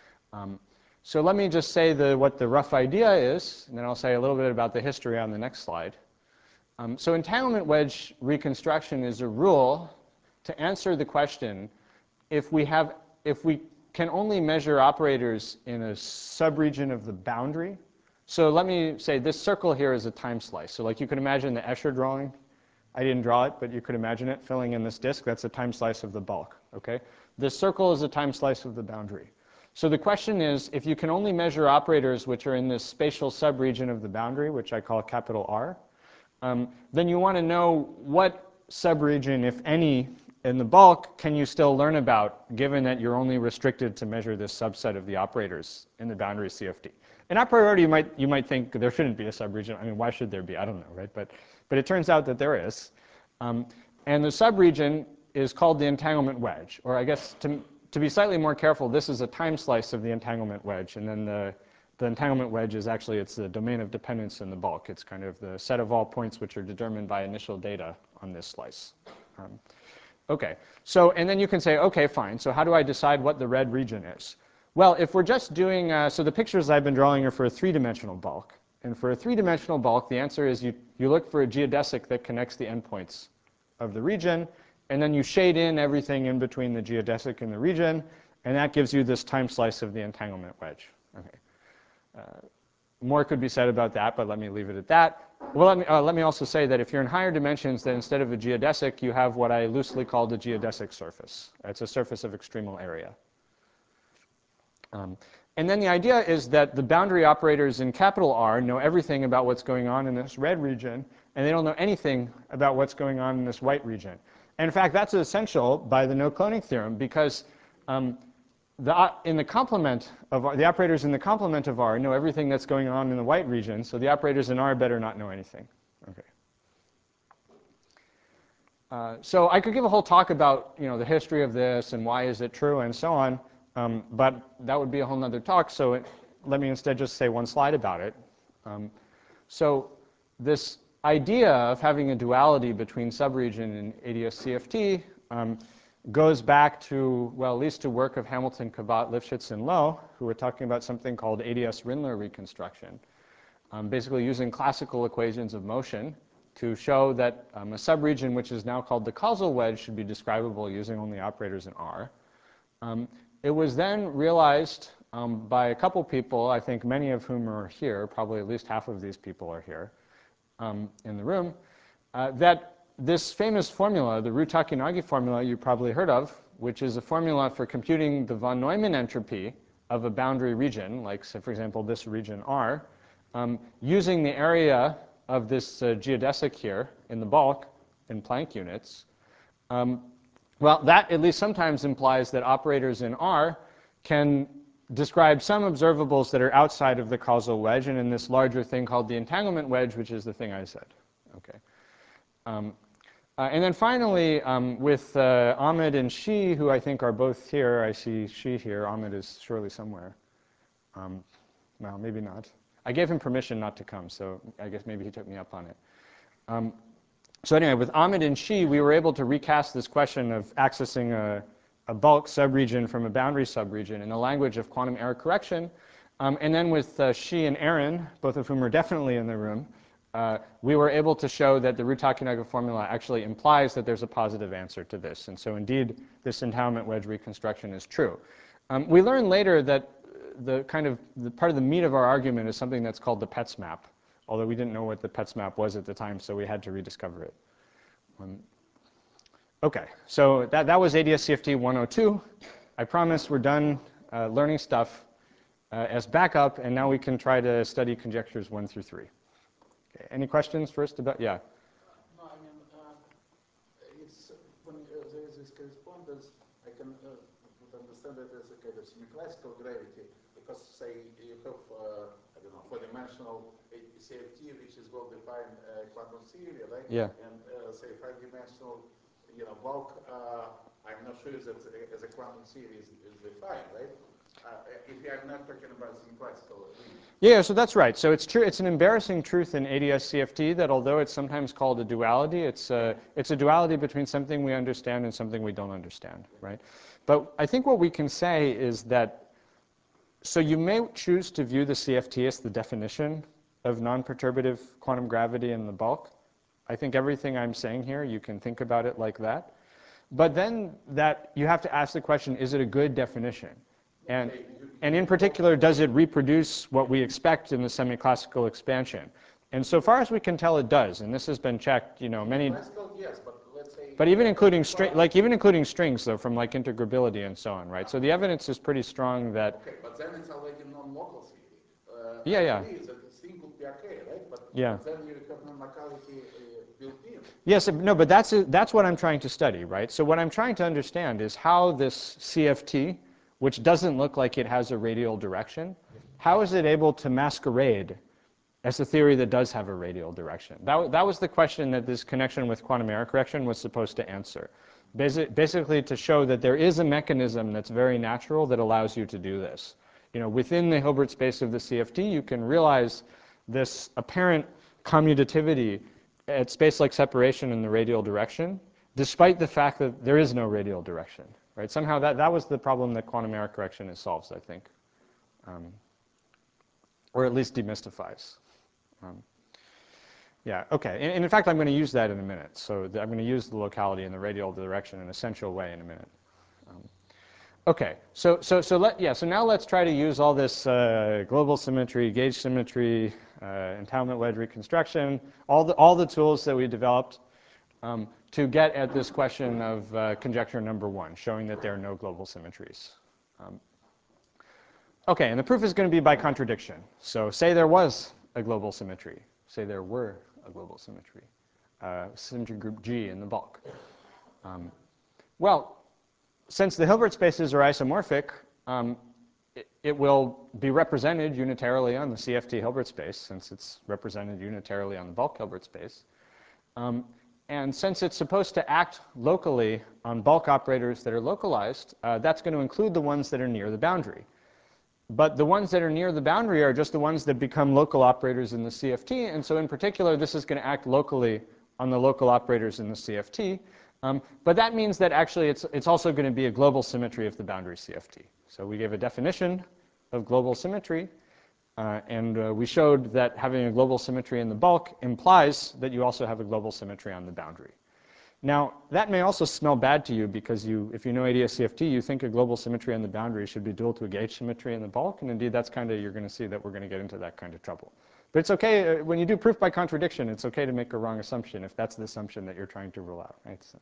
Um, so let me just say the, what the rough idea is, and then I'll say a little bit about the history on the next slide. Um, so entanglement wedge reconstruction is a rule to answer the question if we have, if we can only measure operators in a subregion of the boundary. So let me say this circle here is a time slice. So like you can imagine the Escher drawing. I didn't draw it, but you could imagine it filling in this disk. That's a time slice of the bulk. Okay? This circle is a time slice of the boundary. So the question is, if you can only measure operators which are in this spatial subregion of the boundary, which I call capital R, um, then you want to know what subregion, if any, in the bulk can you still learn about, given that you're only restricted to measure this subset of the operators in the boundary C F T. And a priori, you might, you might think there shouldn't be a subregion. I mean, why should there be? I don't know, right? But, but it turns out that there is. Um, and the subregion is called the entanglement wedge. Or I guess to, to be slightly more careful, this is a time slice of the entanglement wedge. And then the, the entanglement wedge is actually, it's the domain of dependence in the bulk. It's kind of the set of all points which are determined by initial data on this slice. Um, Okay, so, and then you can say, okay, fine, so how do I decide what the red region is? Well, if we're just doing, uh, so the pictures I've been drawing are for a three-dimensional bulk. And for a three-dimensional bulk, the answer is you, you look for a geodesic that connects the endpoints of the region, and then you shade in everything in between the geodesic and the region, and that gives you this time slice of the entanglement wedge. Okay. Uh, more could be said about that, but let me leave it at that. Well, let me, uh, let me also say that if you're in higher dimensions, then instead of a geodesic, you have what I loosely call the geodesic surface. It's a surface of extremal area. Um, and then the idea is that the boundary operators in capital R know everything about what's going on in this red region, and they don't know anything about what's going on in this white region. And in fact, that's essential by the no-cloning theorem, because um, The, in the complement of R, the operators in the complement of R know everything that's going on in the white region, so the operators in R better not know anything. Okay. Uh, so I could give a whole talk about, you know, the history of this and why is it true and so on, um, but that would be a whole nother talk, so it, let me instead just say one slide about it. Um, so this idea of having a duality between subregion and A D S C F T um, goes back to, well, at least to work of Hamilton, Cabot, Lifshitz, and Lowe, who were talking about something called A D S-Rindler reconstruction, um, basically using classical equations of motion to show that um, a subregion, which is now called the causal wedge, should be describable using only operators in R. Um, it was then realized um, by a couple people, I think many of whom are here, probably at least half of these people are here um, in the room, uh, that this famous formula, the Ru-Takanagi formula you probably heard of, which is a formula for computing the von Neumann entropy of a boundary region, like, say, for example, this region R, um, using the area of this uh, geodesic here in the bulk in Planck units. Um, well, that at least sometimes implies that operators in R can describe some observables that are outside of the causal wedge and in this larger thing called the entanglement wedge, which is the thing I said. Okay. Um, Uh, and then finally, um, with uh, Ahmed and Shi, who I think are both here. I see Shi here. Ahmed is surely somewhere. Um, well, maybe not. I gave him permission not to come, so I guess maybe he took me up on it. Um, so anyway, with Ahmed and Shi, we were able to recast this question of accessing a, a bulk subregion from a boundary subregion in the language of quantum error correction. Um, and then with uh, Shi and Aaron, both of whom are definitely in the room, Uh, we were able to show that the Ru-Takanagi formula actually implies that there's a positive answer to this. And so indeed, this entanglement wedge reconstruction is true. Um, we learned later that the kind of the part of the meat of our argument is something that's called the Petz map, although we didn't know what the Petz map was at the time, so we had to rediscover it. Um, OK, so that, that was A D S C F T one oh two. I promise we're done uh, learning stuff uh, as backup, and now we can try to study conjectures one through three. Okay. Any questions first about, yeah? No, I mean, uh, it's when uh, there is this correspondence, I can uh, would understand that as a kind of semi-classical gravity, because say you have, uh, I don't know, four-dimensional C F T, which is well-defined uh, quantum theory, right? Yeah. And uh, say five-dimensional, you know, bulk, uh, I'm not sure that as a quantum theory is, is defined, right? Uh, if you are not talking about some classical agreement. Yeah, so that's right. So it's true. It's an embarrassing truth in A D S C F T that although it's sometimes called a duality, it's a, it's a duality between something we understand and something we don't understand, right? But I think what we can say is that, so you may choose to view the C F T as the definition of non-perturbative quantum gravity in the bulk. I think everything I'm saying here, you can think about it like that. But then that you have to ask the question, is it a good definition? And, and in particular, does it reproduce what we expect in the semi-classical expansion? And so far as we can tell, it does. And this has been checked, you know, many. Classical, yes, but let's say. But even including string, like even including strings, though, from like integrability and so on, right? So the evidence is pretty strong that. Okay, but then it's already non-local theory. Uh, yeah, I yeah. agree that the string would be okay, right? But, yeah. but then you have non-locality uh, built in. Yes, no, but that's a, that's what I'm trying to study, right? So what I'm trying to understand is how this C F T, which doesn't look like it has a radial direction, how is it able to masquerade as a theory that does have a radial direction? That, that was the question that this connection with quantum error correction was supposed to answer. Basi- basically to show that there is a mechanism that's very natural that allows you to do this. You know, within the Hilbert space of the C F T, you can realize this apparent commutativity at space-like separation in the radial direction, despite the fact that there is no radial direction. Right? Somehow that, that was the problem that quantum error correction solves, I think. Um, or at least demystifies. Um, yeah, okay. And, and in fact, I'm going to use that in a minute. So I'm going to use the locality and the radial direction in an essential way in a minute. Um, okay, so, so, so, let, yeah, so now let's try to use all this uh, global symmetry, gauge symmetry, uh, entanglement wedge reconstruction, all the, all the tools that we developed um, to get at this question of uh, conjecture number one, showing that there are no global symmetries. Um, okay, and the proof is going to be by contradiction. So say there was a global symmetry. Say there were a global symmetry, uh, symmetry group G in the bulk. Um, well, since the Hilbert spaces are isomorphic, um, it, it will be represented unitarily on the C F T Hilbert space, since it's represented unitarily on the bulk Hilbert space. Um, and since it's supposed to act locally on bulk operators that are localized, uh, that's going to include the ones that are near the boundary. But the ones that are near the boundary are just the ones that become local operators in the C F T. And so in particular, this is going to act locally on the local operators in the C F T. Um, but that means that actually it's, it's also going to be a global symmetry of the boundary C F T. So we gave a definition of global symmetry. Uh, and uh, we showed that having a global symmetry in the bulk implies that you also have a global symmetry on the boundary. Now, that may also smell bad to you because you, if you know A D S C F T, you think a global symmetry on the boundary should be dual to a gauge symmetry in the bulk. And indeed, that's kind of, you're going to see that we're going to get into that kind of trouble. But it's okay, uh, when you do proof by contradiction, it's okay to make a wrong assumption if that's the assumption that you're trying to rule out, right? So,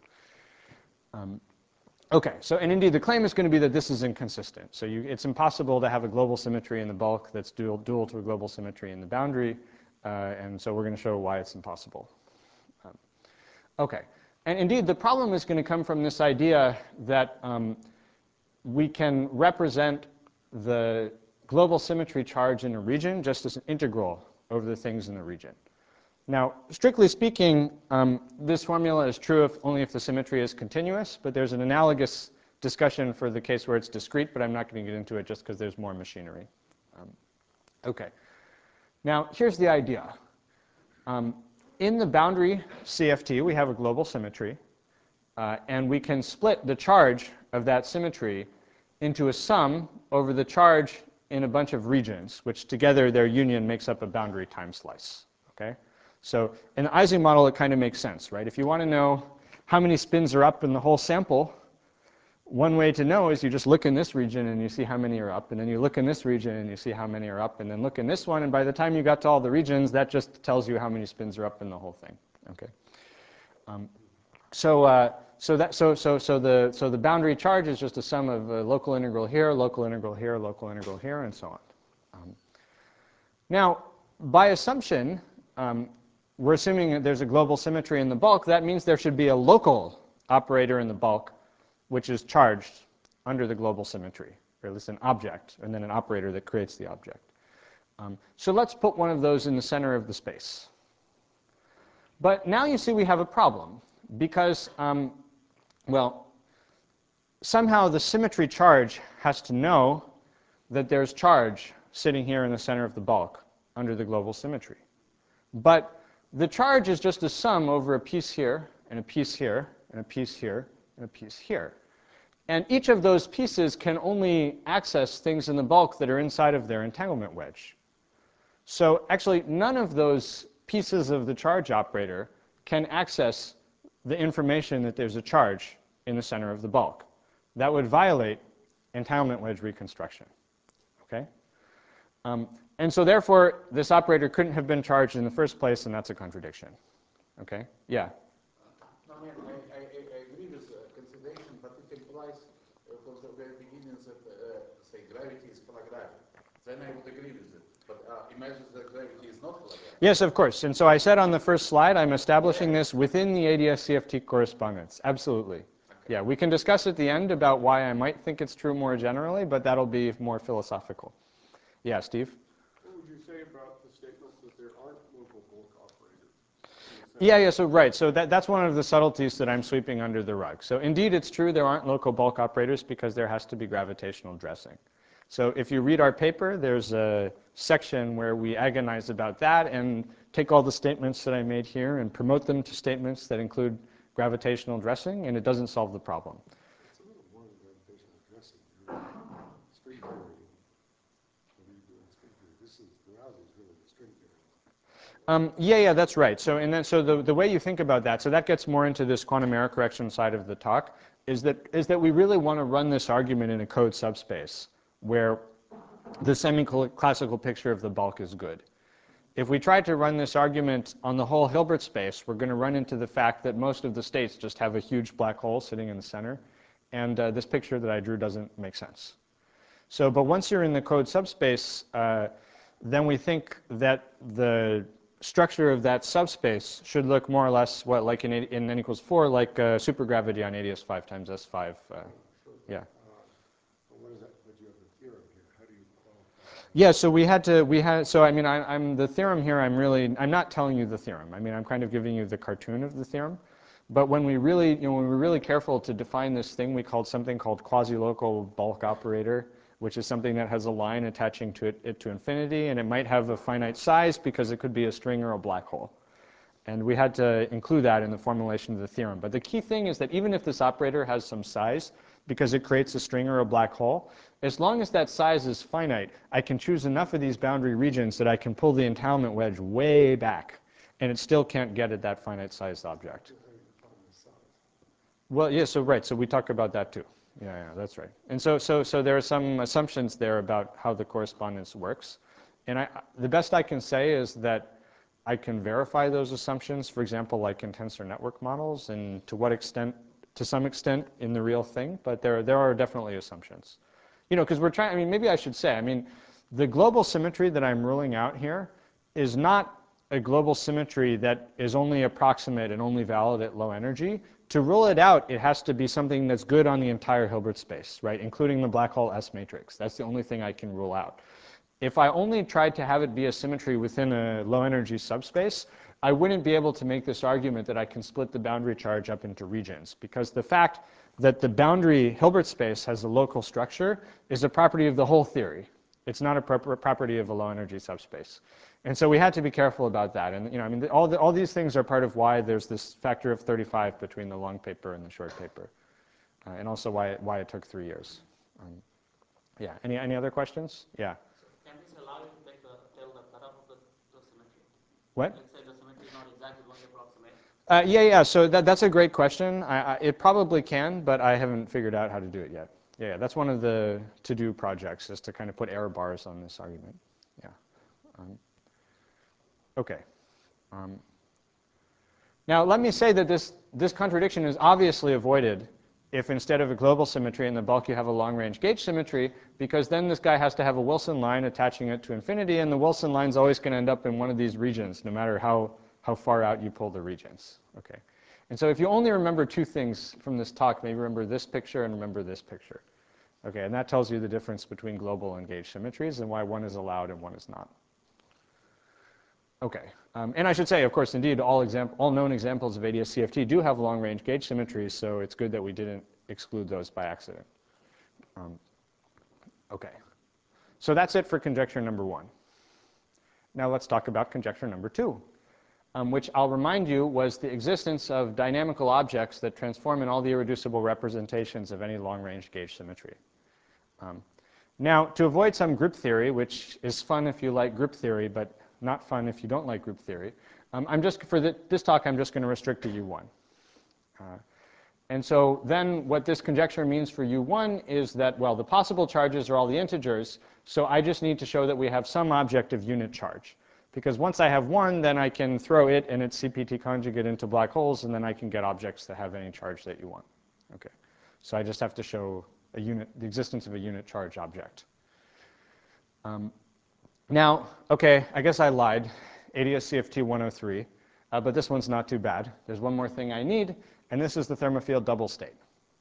um, okay, so, and indeed, the claim is going to be that this is inconsistent. So you, it's impossible to have a global symmetry in the bulk that's dual, dual to a global symmetry in the boundary. Uh, and so we're going to show why it's impossible. Um, okay. And indeed, the problem is going to come from this idea that um, we can represent the global symmetry charge in a region just as an integral over the things in the region. Now, strictly speaking, um, this formula is true if only if the symmetry is continuous, but there's an analogous discussion for the case where it's discrete, but I'm not going to get into it just because there's more machinery. Um, okay. Now, here's the idea. Um, In the boundary C F T, we have a global symmetry, uh, and we can split the charge of that symmetry into a sum over the charge in a bunch of regions, which together their union makes up a boundary time slice. Okay? So in the Ising model, it kind of makes sense, right? If you want to know how many spins are up in the whole sample, one way to know is you just look in this region and you see how many are up, and then you look in this region and you see how many are up, and then look in this one, and by the time you got to all the regions, that just tells you how many spins are up in the whole thing. Okay. Um, so, uh, so that so so so the so the boundary charge is just a sum of a local integral here, local integral here, local integral here, and so on. Um, now, by assumption, um, we're assuming that there's a global symmetry in the bulk. That means there should be a local operator in the bulk which is charged under the global symmetry, or at least an object, and then an operator that creates the object. Um, so let's put one of those in the center of the space. But now you see we have a problem, because, um, well, somehow the symmetry charge has to know that there's charge sitting here in the center of the bulk under the global symmetry. But the charge is just a sum over a piece here, and a piece here, and a piece here, and a piece here. And each of those pieces can only access things in the bulk that are inside of their entanglement wedge. So actually, none of those pieces of the charge operator can access the information that there's a charge in the center of the bulk. That would violate entanglement wedge reconstruction. Okay? Um, and so therefore, this operator couldn't have been charged in the first place, and that's a contradiction. Okay? Yeah? No, I mean, I, I, I agree with the consideration, but it implies uh, from the very beginning that, uh, say, gravity is holographic. Then I would agree with it. But uh, imagine that gravity is not holographic. Yes, of course. And so I said on the first slide, I'm establishing this within the A D S C F T correspondence. Absolutely. Okay. Yeah, we can discuss at the end about why I might think it's true more generally, but that'll be more philosophical. Yeah, Steve? What would you say about the statement that there aren't local bulk operators? Yeah, yeah, so right. So that, that's one of the subtleties that I'm sweeping under the rug. So indeed, it's true there aren't local bulk operators because there has to be gravitational dressing. So if you read our paper, there's a section where we agonize about that and take all the statements that I made here and promote them to statements that include gravitational dressing, and it doesn't solve the problem. It's a little more than gravitational dressing. You're string theory. What are you doing string theory? This is, the reality is really the string theory. Um, yeah, yeah, that's right. So, and then, so the, the way you think about that, so that gets more into this quantum error correction side of the talk, is that, is that we really want to run this argument in a code subspace where the semi-classical picture of the bulk is good. If we try to run this argument on the whole Hilbert space, we're going to run into the fact that most of the states just have a huge black hole sitting in the center, and uh, this picture that I drew doesn't make sense. So, but once you're in the code subspace, uh, then we think that the structure of that subspace should look more or less what, like in, in n equals four, like uh, supergravity on A D S five times S five. Uh, yeah. What is that? But you have the theorem here. How do you qualify? Yeah, so we had to, we had, so I mean, I, I'm, the theorem here, I'm really, I'm not telling you the theorem. I mean, I'm kind of giving you the cartoon of the theorem. But when we really, you know, when we're really careful to define this thing, we called something called quasi-local bulk operator, which is something that has a line attaching to it, it to infinity, and it might have a finite size because it could be a string or a black hole. And we had to include that in the formulation of the theorem. But the key thing is that even if this operator has some size, because it creates a string or a black hole, as long as that size is finite, I can choose enough of these boundary regions that I can pull the entanglement wedge way back, and it still can't get at that finite sized object. Well, yeah, so right, so we talk about that too. Yeah, yeah, that's right. And so, so, so there are some assumptions there about how the correspondence works. And I, the best I can say is that I can verify those assumptions, for example, like in tensor network models, and to what extent, to some extent, in the real thing. But there, there are definitely assumptions. You know, because we're trying, I mean, maybe I should say, I mean, the global symmetry that I'm ruling out here is not a global symmetry that is only approximate and only valid at low energy. To rule it out, it has to be something that's good on the entire Hilbert space, right, including the black hole S matrix. That's the only thing I can rule out. If I only tried to have it be a symmetry within a low energy subspace, I wouldn't be able to make this argument that I can split the boundary charge up into regions, because the fact that the boundary Hilbert space has a local structure is a property of the whole theory. It's not a property of a low energy subspace. And so we had to be careful about that. And you know, I mean, all, the, all these things are part of why there's this factor of thirty-five between the long paper and the short paper, uh, and also why it, why it took three years. Um, yeah, any, any other questions? Yeah. Can this allow you to take the, tell the cutoff of the, the symmetry? What? Let's say the symmetry is not exactly one approximate. Uh, yeah, yeah, so that, that's a great question. I, I, it probably can, but I haven't figured out how to do it yet. Yeah, yeah, that's one of the to-do projects, is to kind of put error bars on this argument. Yeah. Um, okay. Um, now, let me say that this, this contradiction is obviously avoided if instead of a global symmetry in the bulk you have a long-range gauge symmetry, because then this guy has to have a Wilson line attaching it to infinity, and the Wilson line's always going to end up in one of these regions, no matter how, how far out you pull the regions. Okay. And so if you only remember two things from this talk, maybe remember this picture and remember this picture. Okay, and that tells you the difference between global and gauge symmetries and why one is allowed and one is not. Okay, um, and I should say, of course, indeed, all, exam all known examples of A D S C F T do have long-range gauge symmetries, so it's good that we didn't exclude those by accident. Um, okay, so that's it for conjecture number one. Now let's talk about conjecture number two, um, which I'll remind you was the existence of dynamical objects that transform in all the irreducible representations of any long-range gauge symmetry. Um, now, to avoid some group theory, which is fun if you like group theory, but not fun if you don't like group theory, um, I'm just, for the, this talk, I'm just going to restrict to U one. Uh, and so then what this conjecture means for U one is that, well, the possible charges are all the integers, so I just need to show that we have some object of unit charge. Because once I have one, then I can throw it and its C P T conjugate into black holes, and then I can get objects that have any charge that you want. Okay. So I just have to show a unit, the existence of a unit charge object. Um, now, okay, I guess I lied. A D S C F T one oh three, uh, but this one's not too bad. There's one more thing I need, and this is the thermofield double state.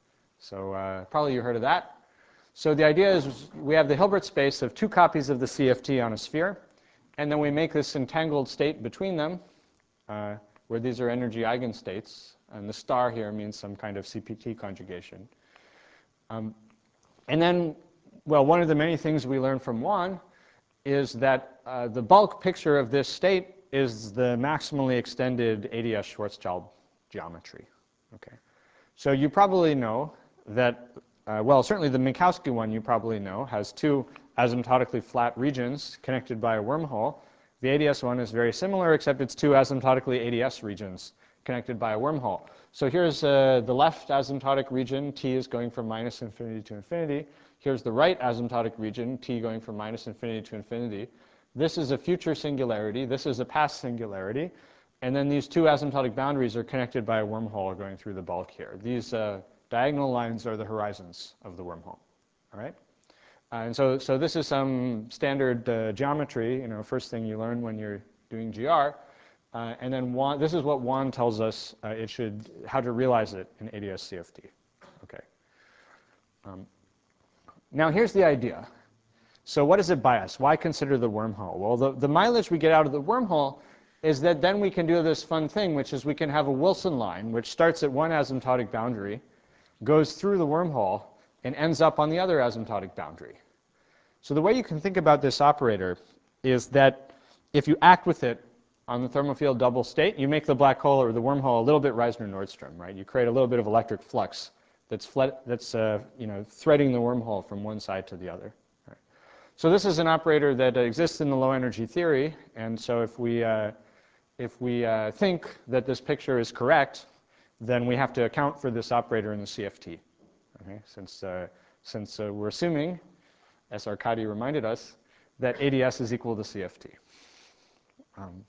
So uh, probably you heard of that. So the idea is we have the Hilbert space of two copies of the C F T on a sphere, and then we make this entangled state between them, uh, where these are energy eigenstates, and the star here means some kind of C P T conjugation. Um, and then, well, one of the many things we learned from Juan is that uh, the bulk picture of this state is the maximally extended A D S Schwarzschild geometry. Okay. So you probably know that, uh, well, certainly the Minkowski one you probably know has two asymptotically flat regions connected by a wormhole. The A D S one is very similar, except it's two asymptotically A D S regions connected by a wormhole. So here's uh, the left asymptotic region, t is going from minus infinity to infinity. Here's the right asymptotic region, t going from minus infinity to infinity. This is a future singularity. This is a past singularity. And then these two asymptotic boundaries are connected by a wormhole going through the bulk here. These uh, diagonal lines are the horizons of the wormhole. All right? Uh, and so, so this is some standard uh, geometry, you know, first thing you learn when you're doing G R. Uh, and then Juan, this is what Juan tells us uh, it should, how to realize it in A D S C F T. Okay. Um, now here's the idea. So what does it buy us? Why consider the wormhole? Well, the, the mileage we get out of the wormhole is that then we can do this fun thing, which is we can have a Wilson line, which starts at one asymptotic boundary, goes through the wormhole, and ends up on the other asymptotic boundary. So the way you can think about this operator is that if you act with it on the thermofield double state, you make the black hole or the wormhole a little bit Reisner-Nordström, right? You create a little bit of electric flux that's, fled, that's uh, you know, threading the wormhole from one side to the other. Right? So this is an operator that exists in the low energy theory, and so if we, uh, if we uh, think that this picture is correct, then we have to account for this operator in the C F T. Okay? Since, uh, since uh, we're assuming, as Arkady reminded us, that A D S is equal to C F T. Um,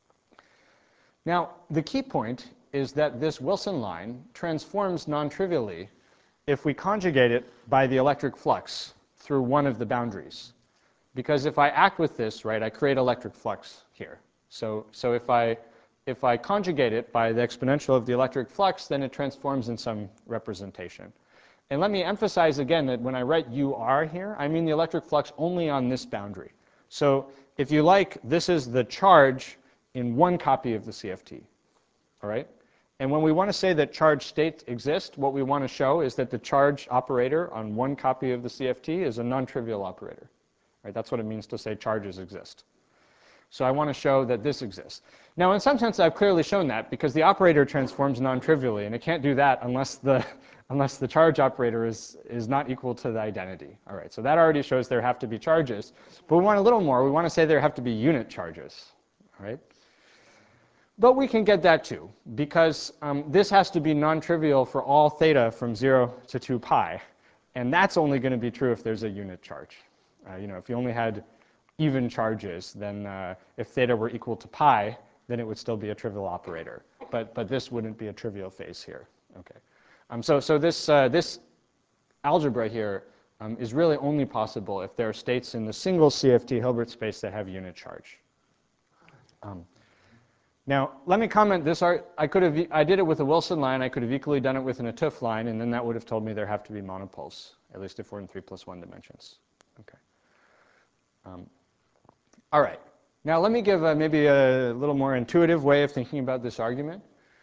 now, the key point is that this Wilson line transforms non-trivially if we conjugate it by the electric flux through one of the boundaries. Because if I act with this, right, I create electric flux here. So, so if I, if I conjugate it by the exponential of the electric flux, then it transforms in some representation. And let me emphasize again that when I write U R here, I mean the electric flux only on this boundary. So if you like, this is the charge in one copy of the C F T. All right? And when we want to say that charge states exist, what we want to show is that the charge operator on one copy of the C F T is a non-trivial operator. Right? That's what it means to say charges exist. So I want to show that this exists. Now, in some sense, I've clearly shown that because the operator transforms non-trivially, and it can't do that unless the, unless the charge operator is, is not equal to the identity. All right, so that already shows there have to be charges. But we want a little more. We want to say there have to be unit charges. All right? But we can get that too, because um, this has to be non-trivial for all theta from zero to two pi. And that's only going to be true if there's a unit charge. Uh, you know, if you only had even charges, then uh, if theta were equal to pi, then it would still be a trivial operator. But, but this wouldn't be a trivial phase here. Okay. Um, so so this, uh, this algebra here um, is really only possible if there are states in the single C F T Hilbert space that have unit charge. Um, now, let me comment this. Art, I, could have, I did it with a Wilson line. I could have equally done it with an Atuf line, and then that would have told me there have to be monopoles, at least if we're in three plus one dimensions. Okay. Um, All right. Now let me give uh, maybe a little more intuitive way of thinking about this argument.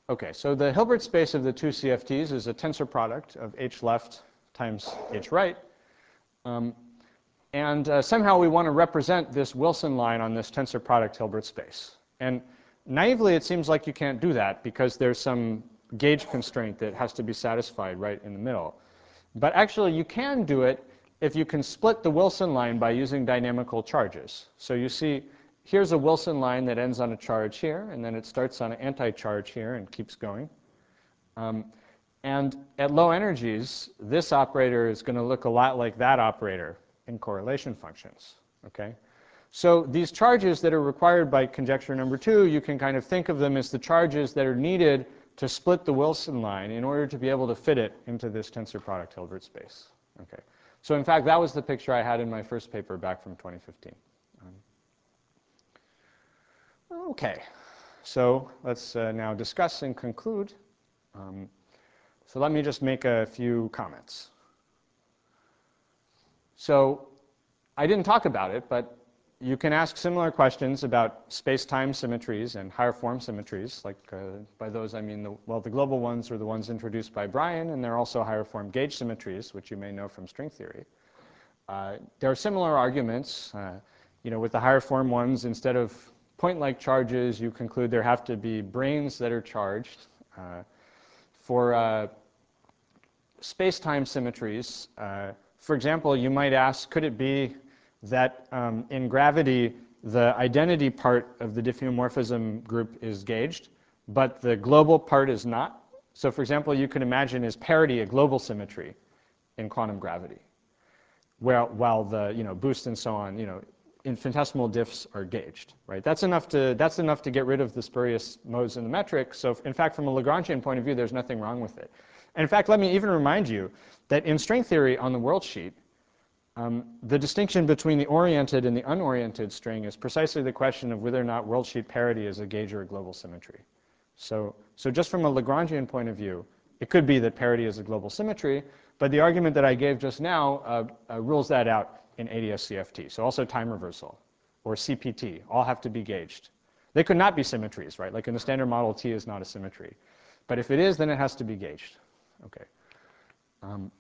Okay, so the Hilbert space of the two C F Ts is a tensor product of h left times h right. Um, and uh, somehow we want to represent this Wilson line on this tensor product Hilbert space. And naively, it seems like you can't do that because there's some gauge constraint that has to be satisfied right in the middle. But actually, you can do it if you can split the Wilson line by using dynamical charges. So you see, here's a Wilson line that ends on a charge here, and then it starts on an anti-charge here and keeps going. Um, and at low energies, this operator is going to look a lot like that operator in correlation functions. Okay? So these charges that are required by conjecture number two, you can kind of think of them as the charges that are needed to split the Wilson line in order to be able to fit it into this tensor product Hilbert space. Okay. So in fact, that was the picture I had in my first paper back from twenty fifteen. Um, okay. So let's uh, now discuss and conclude. Um, so let me just make a few comments. So I didn't talk about it, but you can ask similar questions about space-time symmetries and higher form symmetries. Like uh, by those I mean, the, well, the global ones are the ones introduced by Brian, and there are also higher form gauge symmetries, which you may know from string theory. Uh, there are similar arguments. Uh, you know, with the higher form ones, instead of point-like charges, you conclude there have to be branes that are charged. Uh, for uh, space-time symmetries, uh, for example, you might ask, could it be that um, in gravity, the identity part of the diffeomorphism group is gauged, but the global part is not? So for example, you could imagine is parity a global symmetry in quantum gravity, where, while the you know, boost and so on, you know, infinitesimal diffs are gauged, right? That's enough to, that's enough to get rid of the spurious modes in the metric. So in fact, from a Lagrangian point of view, there's nothing wrong with it. And in fact, let me even remind you that in string theory on the world sheet, Um, the distinction between the oriented and the unoriented string is precisely the question of whether or not world sheet parity is a gauge or a global symmetry. So, so just from a Lagrangian point of view, it could be that parity is a global symmetry, but the argument that I gave just now uh, uh, rules that out in A D S C F T. So also time reversal or C P T all have to be gauged. They could not be symmetries, right? Like in the standard model, T is not a symmetry. But if it is, then it has to be gauged. Okay. Um,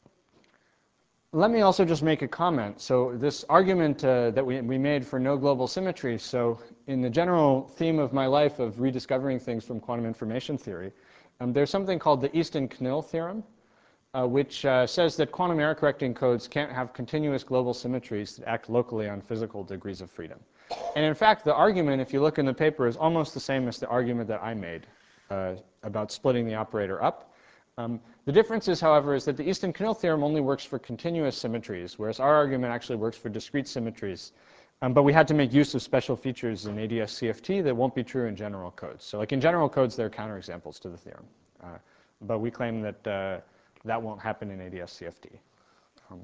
Let me also just make a comment. So this argument uh, that we, we made for no global symmetry, so in the general theme of my life of rediscovering things from quantum information theory, um, there's something called the Easton-Knill theorem, uh, which uh, says that quantum error correcting codes can't have continuous global symmetries that act locally on physical degrees of freedom. And in fact, the argument, if you look in the paper, is almost the same as the argument that I made uh, about splitting the operator up. Um, the difference is, however, is that the Easton-Knill theorem only works for continuous symmetries, whereas our argument actually works for discrete symmetries. Um, but we had to make use of special features in A D S C F T that won't be true in general codes. So like in general codes, there are counterexamples to the theorem. Uh, but we claim that uh, that won't happen in A D S C F T. Um,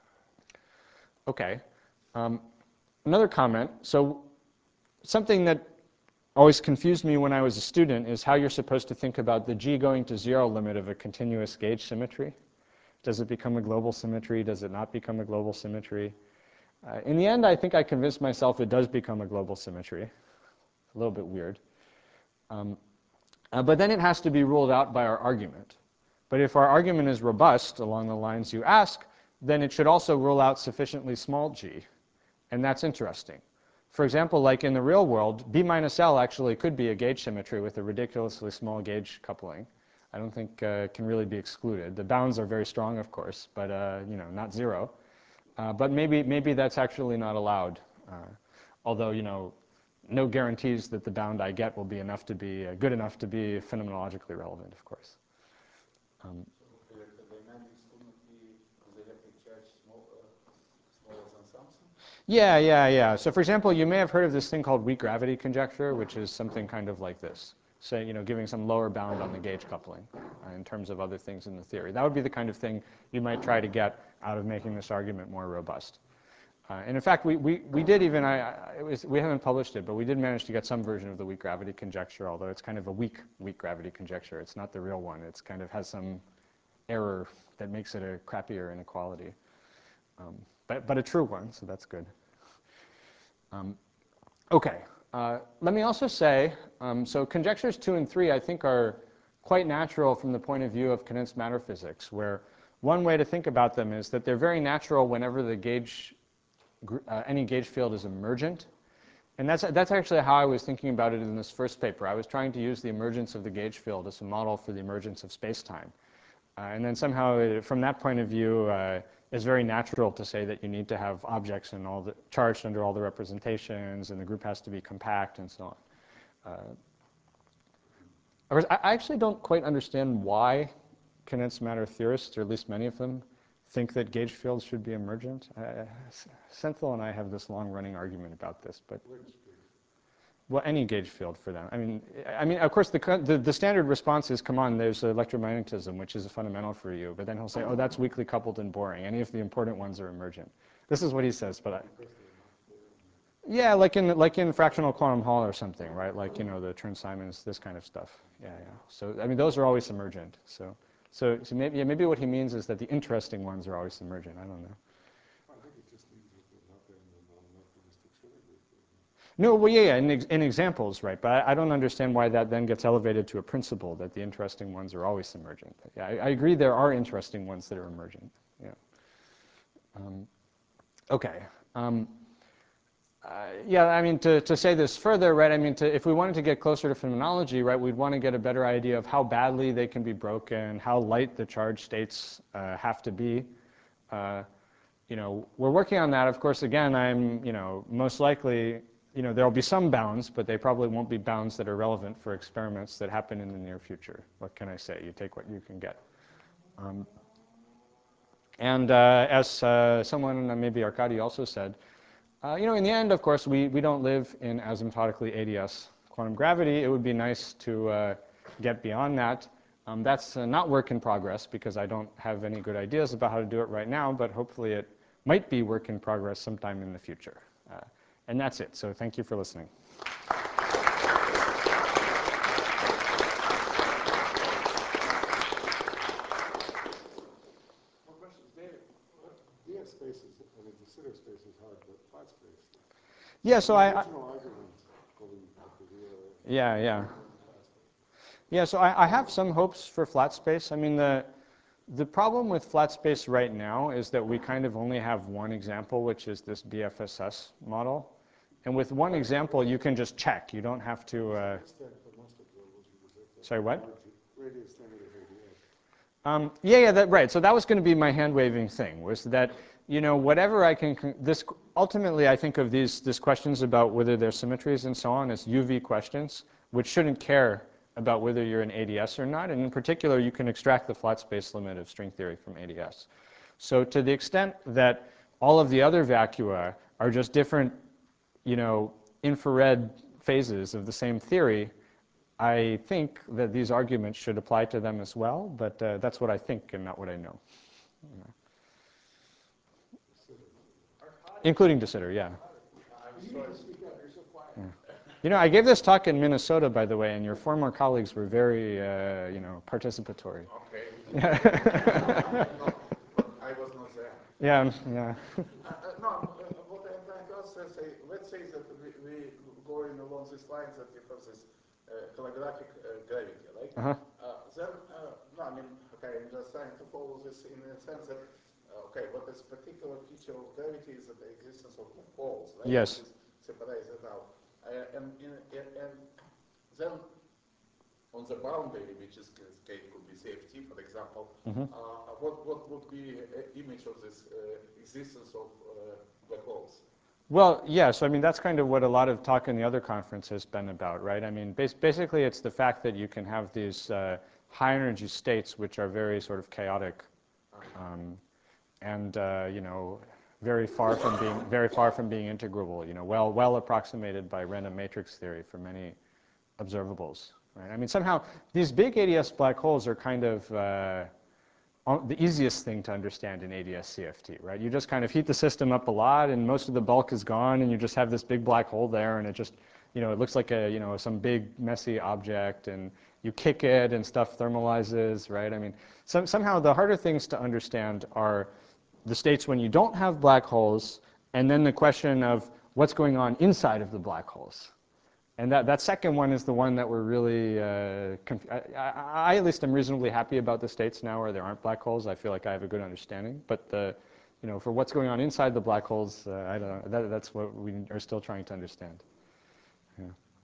OK. Um, another comment. So something that always confused me when I was a student is how you're supposed to think about the G going to zero limit of a continuous gauge symmetry. Does it become a global symmetry? Does it not become a global symmetry? Uh, in the end, I think I convinced myself it does become a global symmetry. A little bit weird. Um, uh, but then it has to be ruled out by our argument. But if our argument is robust along the lines you ask, then it should also rule out sufficiently small g. And that's interesting. For example, like in the real world, B minus L actually could be a gauge symmetry with a ridiculously small gauge coupling. I don't think uh, can really be excluded. The bounds are very strong, of course, but uh, you know, not zero. Uh, but maybe, maybe that's actually not allowed. Uh, although, you know, no guarantees that the bound I get will be enough to be uh, good enough to be phenomenologically relevant, of course. Um, So uh, the dynamics could not be on the electric charge small, uh, smaller than something? Yeah, yeah, yeah. So for example, you may have heard of this thing called weak gravity conjecture, which is something kind of like this. Say, you know, giving some lower bound on the gauge coupling uh, in terms of other things in the theory. That would be the kind of thing you might try to get out of making this argument more robust. Uh, and in fact, we, we, we did even, I, I, it was, we haven't published it, but we did manage to get some version of the weak gravity conjecture, although it's kind of a weak, weak gravity conjecture. It's not the real one. It's kind of has some error that makes it a crappier inequality. Um, but, but a true one, so that's good. Um, okay, Uh, let me also say, um, so conjectures two and three I think are quite natural from the point of view of condensed matter physics, where one way to think about them is that they're very natural whenever the gauge, uh, any gauge field is emergent. And that's, that's actually how I was thinking about it in this first paper. I was trying to use the emergence of the gauge field as a model for the emergence of space-time. Uh, and then somehow, it, from that point of view, uh, it's very natural to say that you need to have objects and all the, charged under all the representations, and the group has to be compact, and so on. Uh, of course, I, I actually don't quite understand why condensed matter theorists, or at least many of them, think that gauge fields should be emergent. Uh, Senthil and I have this long-running argument about this, but well, any gauge field for them. I mean, I mean, of course, the, the the standard response is, come on, there's electromagnetism, which is a fundamental for you. But then he'll say, oh, that's weakly coupled and boring. Any of the important ones are emergent. This is what he says, but I, yeah, like in like in fractional quantum Hall or something, right? Like, you know, the Chern-Simons, this kind of stuff. Yeah, yeah. So I mean, those are always emergent. So. So, so maybe, yeah, maybe what he means is that the interesting ones are always emergent. I don't know. I think it just means that they're not in the non-relativistic Schiller group. No, well, yeah, yeah, in, ex in examples, right? But I, I don't understand why that then gets elevated to a principle that the interesting ones are always emergent. Yeah, I, I agree there are interesting ones that are emergent. Yeah. Um, okay. Um, Uh, yeah, I mean, to, to say this further, right, I mean, to, if we wanted to get closer to phenomenology, right, we'd want to get a better idea of how badly they can be broken, how light the charge states uh, have to be. Uh, you know, we're working on that. Of course, again, I'm, you know, most likely, you know, there'll be some bounds, but they probably won't be bounds that are relevant for experiments that happen in the near future. What can I say? You take what you can get. Um, and uh, as uh, someone, uh, maybe Arkady also said, Uh, you know, in the end, of course, we, we don't live in asymptotically A D S quantum gravity. It would be nice to uh, get beyond that. Um, that's uh, not work in progress because I don't have any good ideas about how to do it right now, but hopefully it might be work in progress sometime in the future. Uh, and that's it. So thank you for listening. D F space is, I mean, de Sitter space is hard, but flat space. Yeah, so the I, I original argument, going back to the, yeah, yeah. Yeah, so I, I have some hopes for flat space. I mean, the, the problem with flat space right now is that we kind of only have one example, which is this B F S S model. And with one example, you can just check. You don't have to, uh, sorry, what? Radius standard of A D S. Um, yeah, yeah, that, right. So that was going to be my hand-waving thing, was that, you know, whatever I can, this, ultimately I think of these, these questions about whether there's symmetries and so on as U V questions, which shouldn't care about whether you're in A D S or not. And in particular, you can extract the flat space limit of string theory from A D S. So to the extent that all of the other vacua are just different, you know, infrared phases of the same theory, I think that these arguments should apply to them as well, but uh, that's what I think and not what I know. You know. Including de Sitter, yeah. yeah. You know, I gave this talk in Minnesota, by the way, and your former colleagues were very, uh, you know, participatory. Okay. I was not there. Yeah, yeah. uh, uh, no, uh, what I'm trying to also say, let's say that we, we go in along these lines that you have this uh, holographic uh, gravity, right? Uh-huh. Uh, then, uh, no, I mean, okay, I'm just trying to follow this in the sense that, uh, okay, what is particular feature of gravity is that the existence of black holes, right? Yes. Which is separates it out. Uh, and, in, and then on the boundary, which is in this case could be C F T, for example, mm-hmm. uh, what, what would be an image of this uh, existence of uh, black holes? Well, yes. I mean, that's kind of what a lot of talk in the other conference has been about, right? I mean, bas basically, it's the fact that you can have these uh, high-energy states which are very sort of chaotic, um, and uh, you know, very far from being very far from being integrable. You know, well well approximated by random matrix theory for many observables, right? I mean, somehow these big A D S black holes are kind of uh, the easiest thing to understand in A D S C F T, right? You just kind of heat the system up a lot, and most of the bulk is gone, and you just have this big black hole there, and it just, you know, it looks like a, you know, some big messy object, and you kick it, and stuff thermalizes, right? I mean, some, somehow the harder things to understand are the states when you don't have black holes, and then the question of what's going on inside of the black holes. And that, that second one is the one that we're really, uh, conf- I, I, I at least am reasonably happy about the states now where there aren't black holes. I feel like I have a good understanding. But the, you know, for what's going on inside the black holes, uh, I don't know. That, that's what we are still trying to understand. Yeah.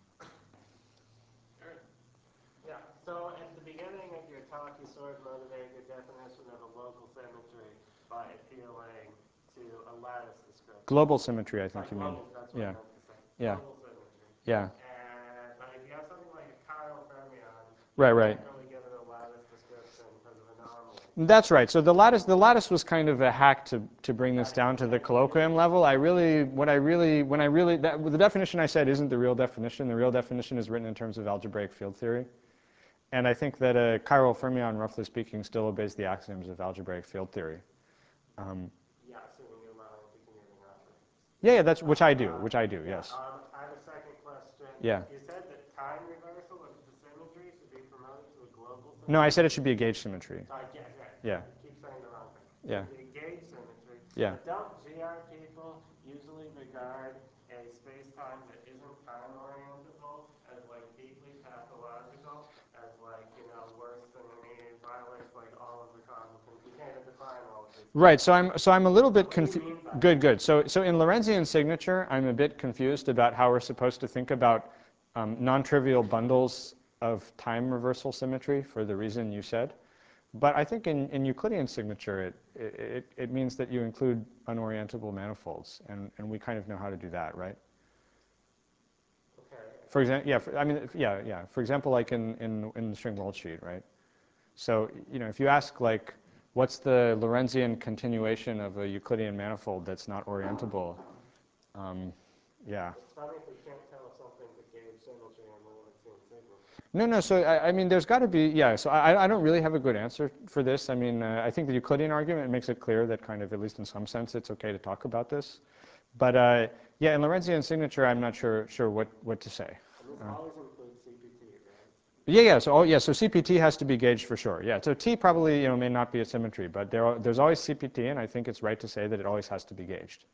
Yeah, so at the beginning of your talk, you sort of motivated your definition of a local symmetry by appealing to a lattice description. Global symmetry, I think Sorry, you mean. global, that's what Yeah. I meant to say. Yeah. Global symmetry. Yeah. And, but if you have something like a chiral fermion, Right, you right. can't really give it a lattice description because of anomaly. That's right. So the lattice, the lattice was kind of a hack to, to bring this down to the colloquium level. I really, what I really, when I really, that, the definition I said isn't the real definition. The real definition is written in terms of algebraic field theory. And I think that a chiral fermion, roughly speaking, still obeys the axioms of algebraic field theory. Um, Yeah, assuming you're allowing continuing operations. yeah, yeah, that's, which I do, which I do, Yeah, yes. um, I have a second question. Yeah. You said that time reversal of the symmetry should be promoted to a global symmetry? No, I said it should be a gauge symmetry. Uh, yeah, yeah. Yeah. You keep saying the wrong thing. Yeah. Should be a gauge symmetry. Yeah. But don't G R people usually regard a space-time that isn't time-orientable as like deeply pathological, as like, you know, worse than any, it violates like all of the causal, you can't even define all of this. Right. So I'm so I'm a little bit What do you confused. mean by Good, good. So so in Lorentzian signature, I'm a bit confused about how we're supposed to think about um, non-trivial bundles of time reversal symmetry for the reason you said. But I think in, in Euclidean signature, it, it, it means that you include unorientable manifolds, and, and we kind of know how to do that, right? Okay. For example, yeah, for, I mean, yeah, yeah. For example, like in, in, in the string world sheet, right? So, you know, if you ask, like, what's the Lorentzian continuation of a Euclidean manifold that's not orientable? Um, yeah. It's funny if we can't tell if something's a gauge symmetry on the Lorentzian signal. No, no, so I, I mean, there's got to be, yeah, so I, I don't really have a good answer for this. I mean, uh, I think the Euclidean argument makes it clear that kind of, at least in some sense, it's okay to talk about this. But uh, yeah, in Lorentzian signature, I'm not sure sure what, what to say. And this Uh, always includes C P T, right? yeah, yeah, so, oh, yeah, so C P T has to be gauged for sure. Yeah, so T probably, you know, may not be a symmetry, but there are, there's always C P T, and I think it's right to say that it always has to be gauged.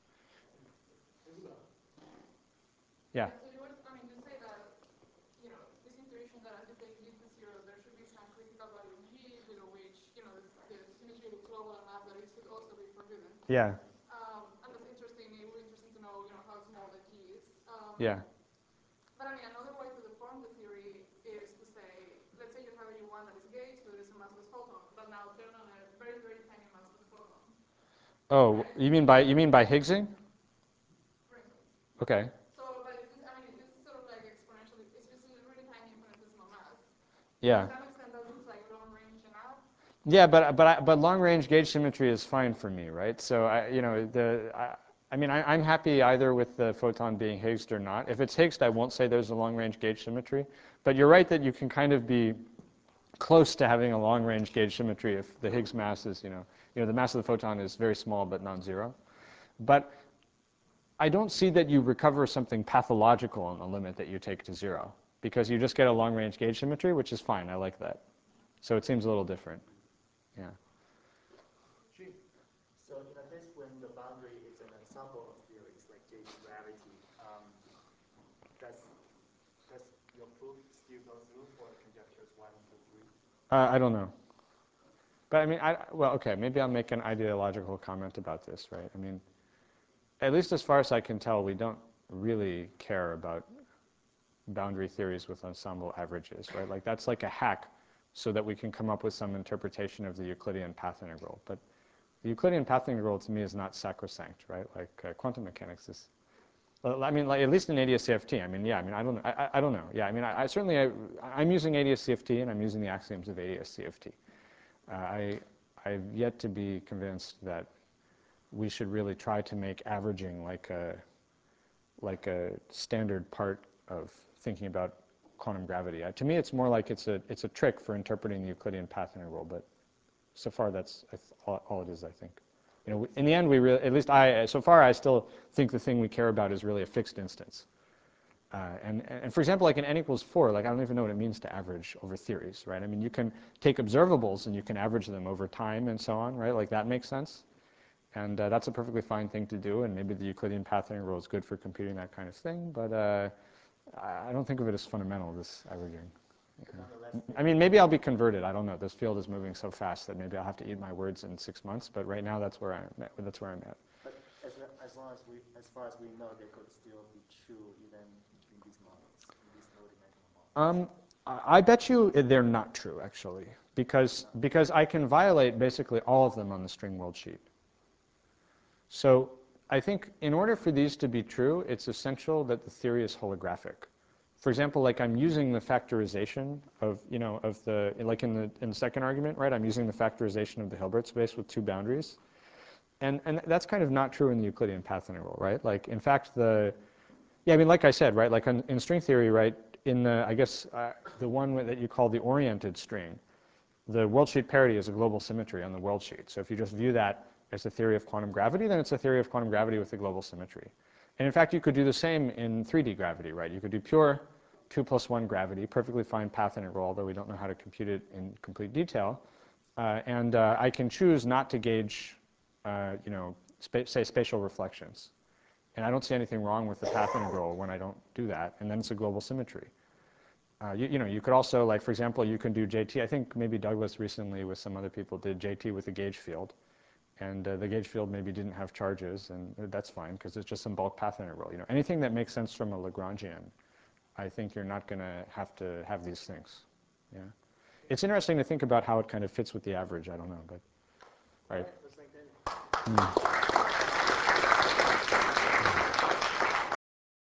Yeah. So you were, I mean, you say that, you know, this intuition that as you take G to zero, there should be some critical value in G, below which, you know, the, the symmetry looks global enough that it should also be forbidden. Yeah. Um, and that's interesting. It would be interesting to know, you know, how small the G is. Um, Yeah. But I mean, another way to deform the theory is to say, let's say you have a U one that is gauge, so there is a massless photon, but now turn on a very, very tiny massless photon. Oh, Right? you mean by you mean by Higgsing? For instance. Okay. So, but it's, I mean, this is sort of like exponentially, it's just a really tiny infinitesimal mass. Yeah. To some extent, that looks like long range enough. Yeah, but but I, but long range gauge symmetry is fine for me, right? So I, you know, the I, I mean, I, I'm happy either with the photon being Higgsed or not. If it's Higgsed, I won't say there's a long range gauge symmetry. But you're right that you can kind of be close to having a long range gauge symmetry if the Higgs mass is, you know, you know, the mass of the photon is very small but non-zero. But I don't see that you recover something pathological on the limit that you take to zero, because you just get a long range gauge symmetry, which is fine. I like that. So it seems a little different. Yeah. So in a case when the boundary is an ensemble of theories like gauge gravity, um, does, does your proof still go through for conjectures one to three? Uh, I don't know. But I mean, I, well, okay, maybe I'll make an ideological comment about this, right? I mean, at least as far as I can tell, we don't really care about boundary theories with ensemble averages, right? Like that's like a hack so that we can come up with some interpretation of the Euclidean path integral. But the Euclidean path integral to me is not sacrosanct, right? Like uh, quantum mechanics is, well, I mean, like at least in A D S C F T, I mean, yeah, I mean, I don't know, I, I, I don't know. Yeah, I mean, I, I certainly, I, I'm using A D S C F T and I'm using the axioms of A D S C F T. Uh, I, I've yet to be convinced that we should really try to make averaging like a, like a standard part of thinking about quantum gravity. Uh, to me, it's more like it's a, it's a trick for interpreting the Euclidean path integral, but so far that's all, all it is, I think. You know, in the end, we really, at least I, so far I still think the thing we care about is really a fixed instance. Uh, and, and for example, like in n equals four, like I don't even know what it means to average over theories, right? I mean, you can take observables and you can average them over time and so on, right? Like that makes sense. And uh, that's a perfectly fine thing to do, and maybe the Euclidean path integral is good for computing that kind of thing, but uh, I I don't think of it as fundamental, this averaging. But nonetheless, I mean, maybe I'll be converted. I don't know. This field is moving so fast that maybe I'll have to eat my words in six months. But right now, that's where I'm at. That's where I'm at. but as, lo- as long as we, as far as we know, they could still be true even in these models, in these low-dimensional models. Um, I I bet you they're not true, actually, because because I can violate basically all of them on the string world sheet. So I think in order for these to be true, it's essential that the theory is holographic. For example, like I'm using the factorization of, you know, of the, like in the, in the second argument, right? I'm using the factorization of the Hilbert space with two boundaries. And, and that's kind of not true in the Euclidean path integral, right? Like, in fact, the, yeah, I mean, like I said, right? Like in, in string theory, right? In the, I guess, uh, the one that you call the oriented string, the world sheet parity is a global symmetry on the world sheet. So if you just view that as a theory of quantum gravity, then it's a theory of quantum gravity with a global symmetry. And in fact, you could do the same in three D gravity, right? You could do pure two plus one gravity, perfectly fine path integral, although we don't know how to compute it in complete detail. Uh, and uh, I can choose not to gauge, uh, you know, spa say spatial reflections. And I don't see anything wrong with the path integral when I don't do that. And then it's a global symmetry. Uh, you, you know, you could also, like, for example, you can do J T. I think maybe Douglas recently with some other people did J T with a gauge field. And uh, the gauge field maybe didn't have charges, and that's fine, because it's just some bulk path integral. You know, anything that makes sense from a Lagrangian, I think you're not going to have to have these things. Yeah, it's interesting to think about how it kind of fits with the average. I don't know, but right. All right, let's thank Daniel. Mm.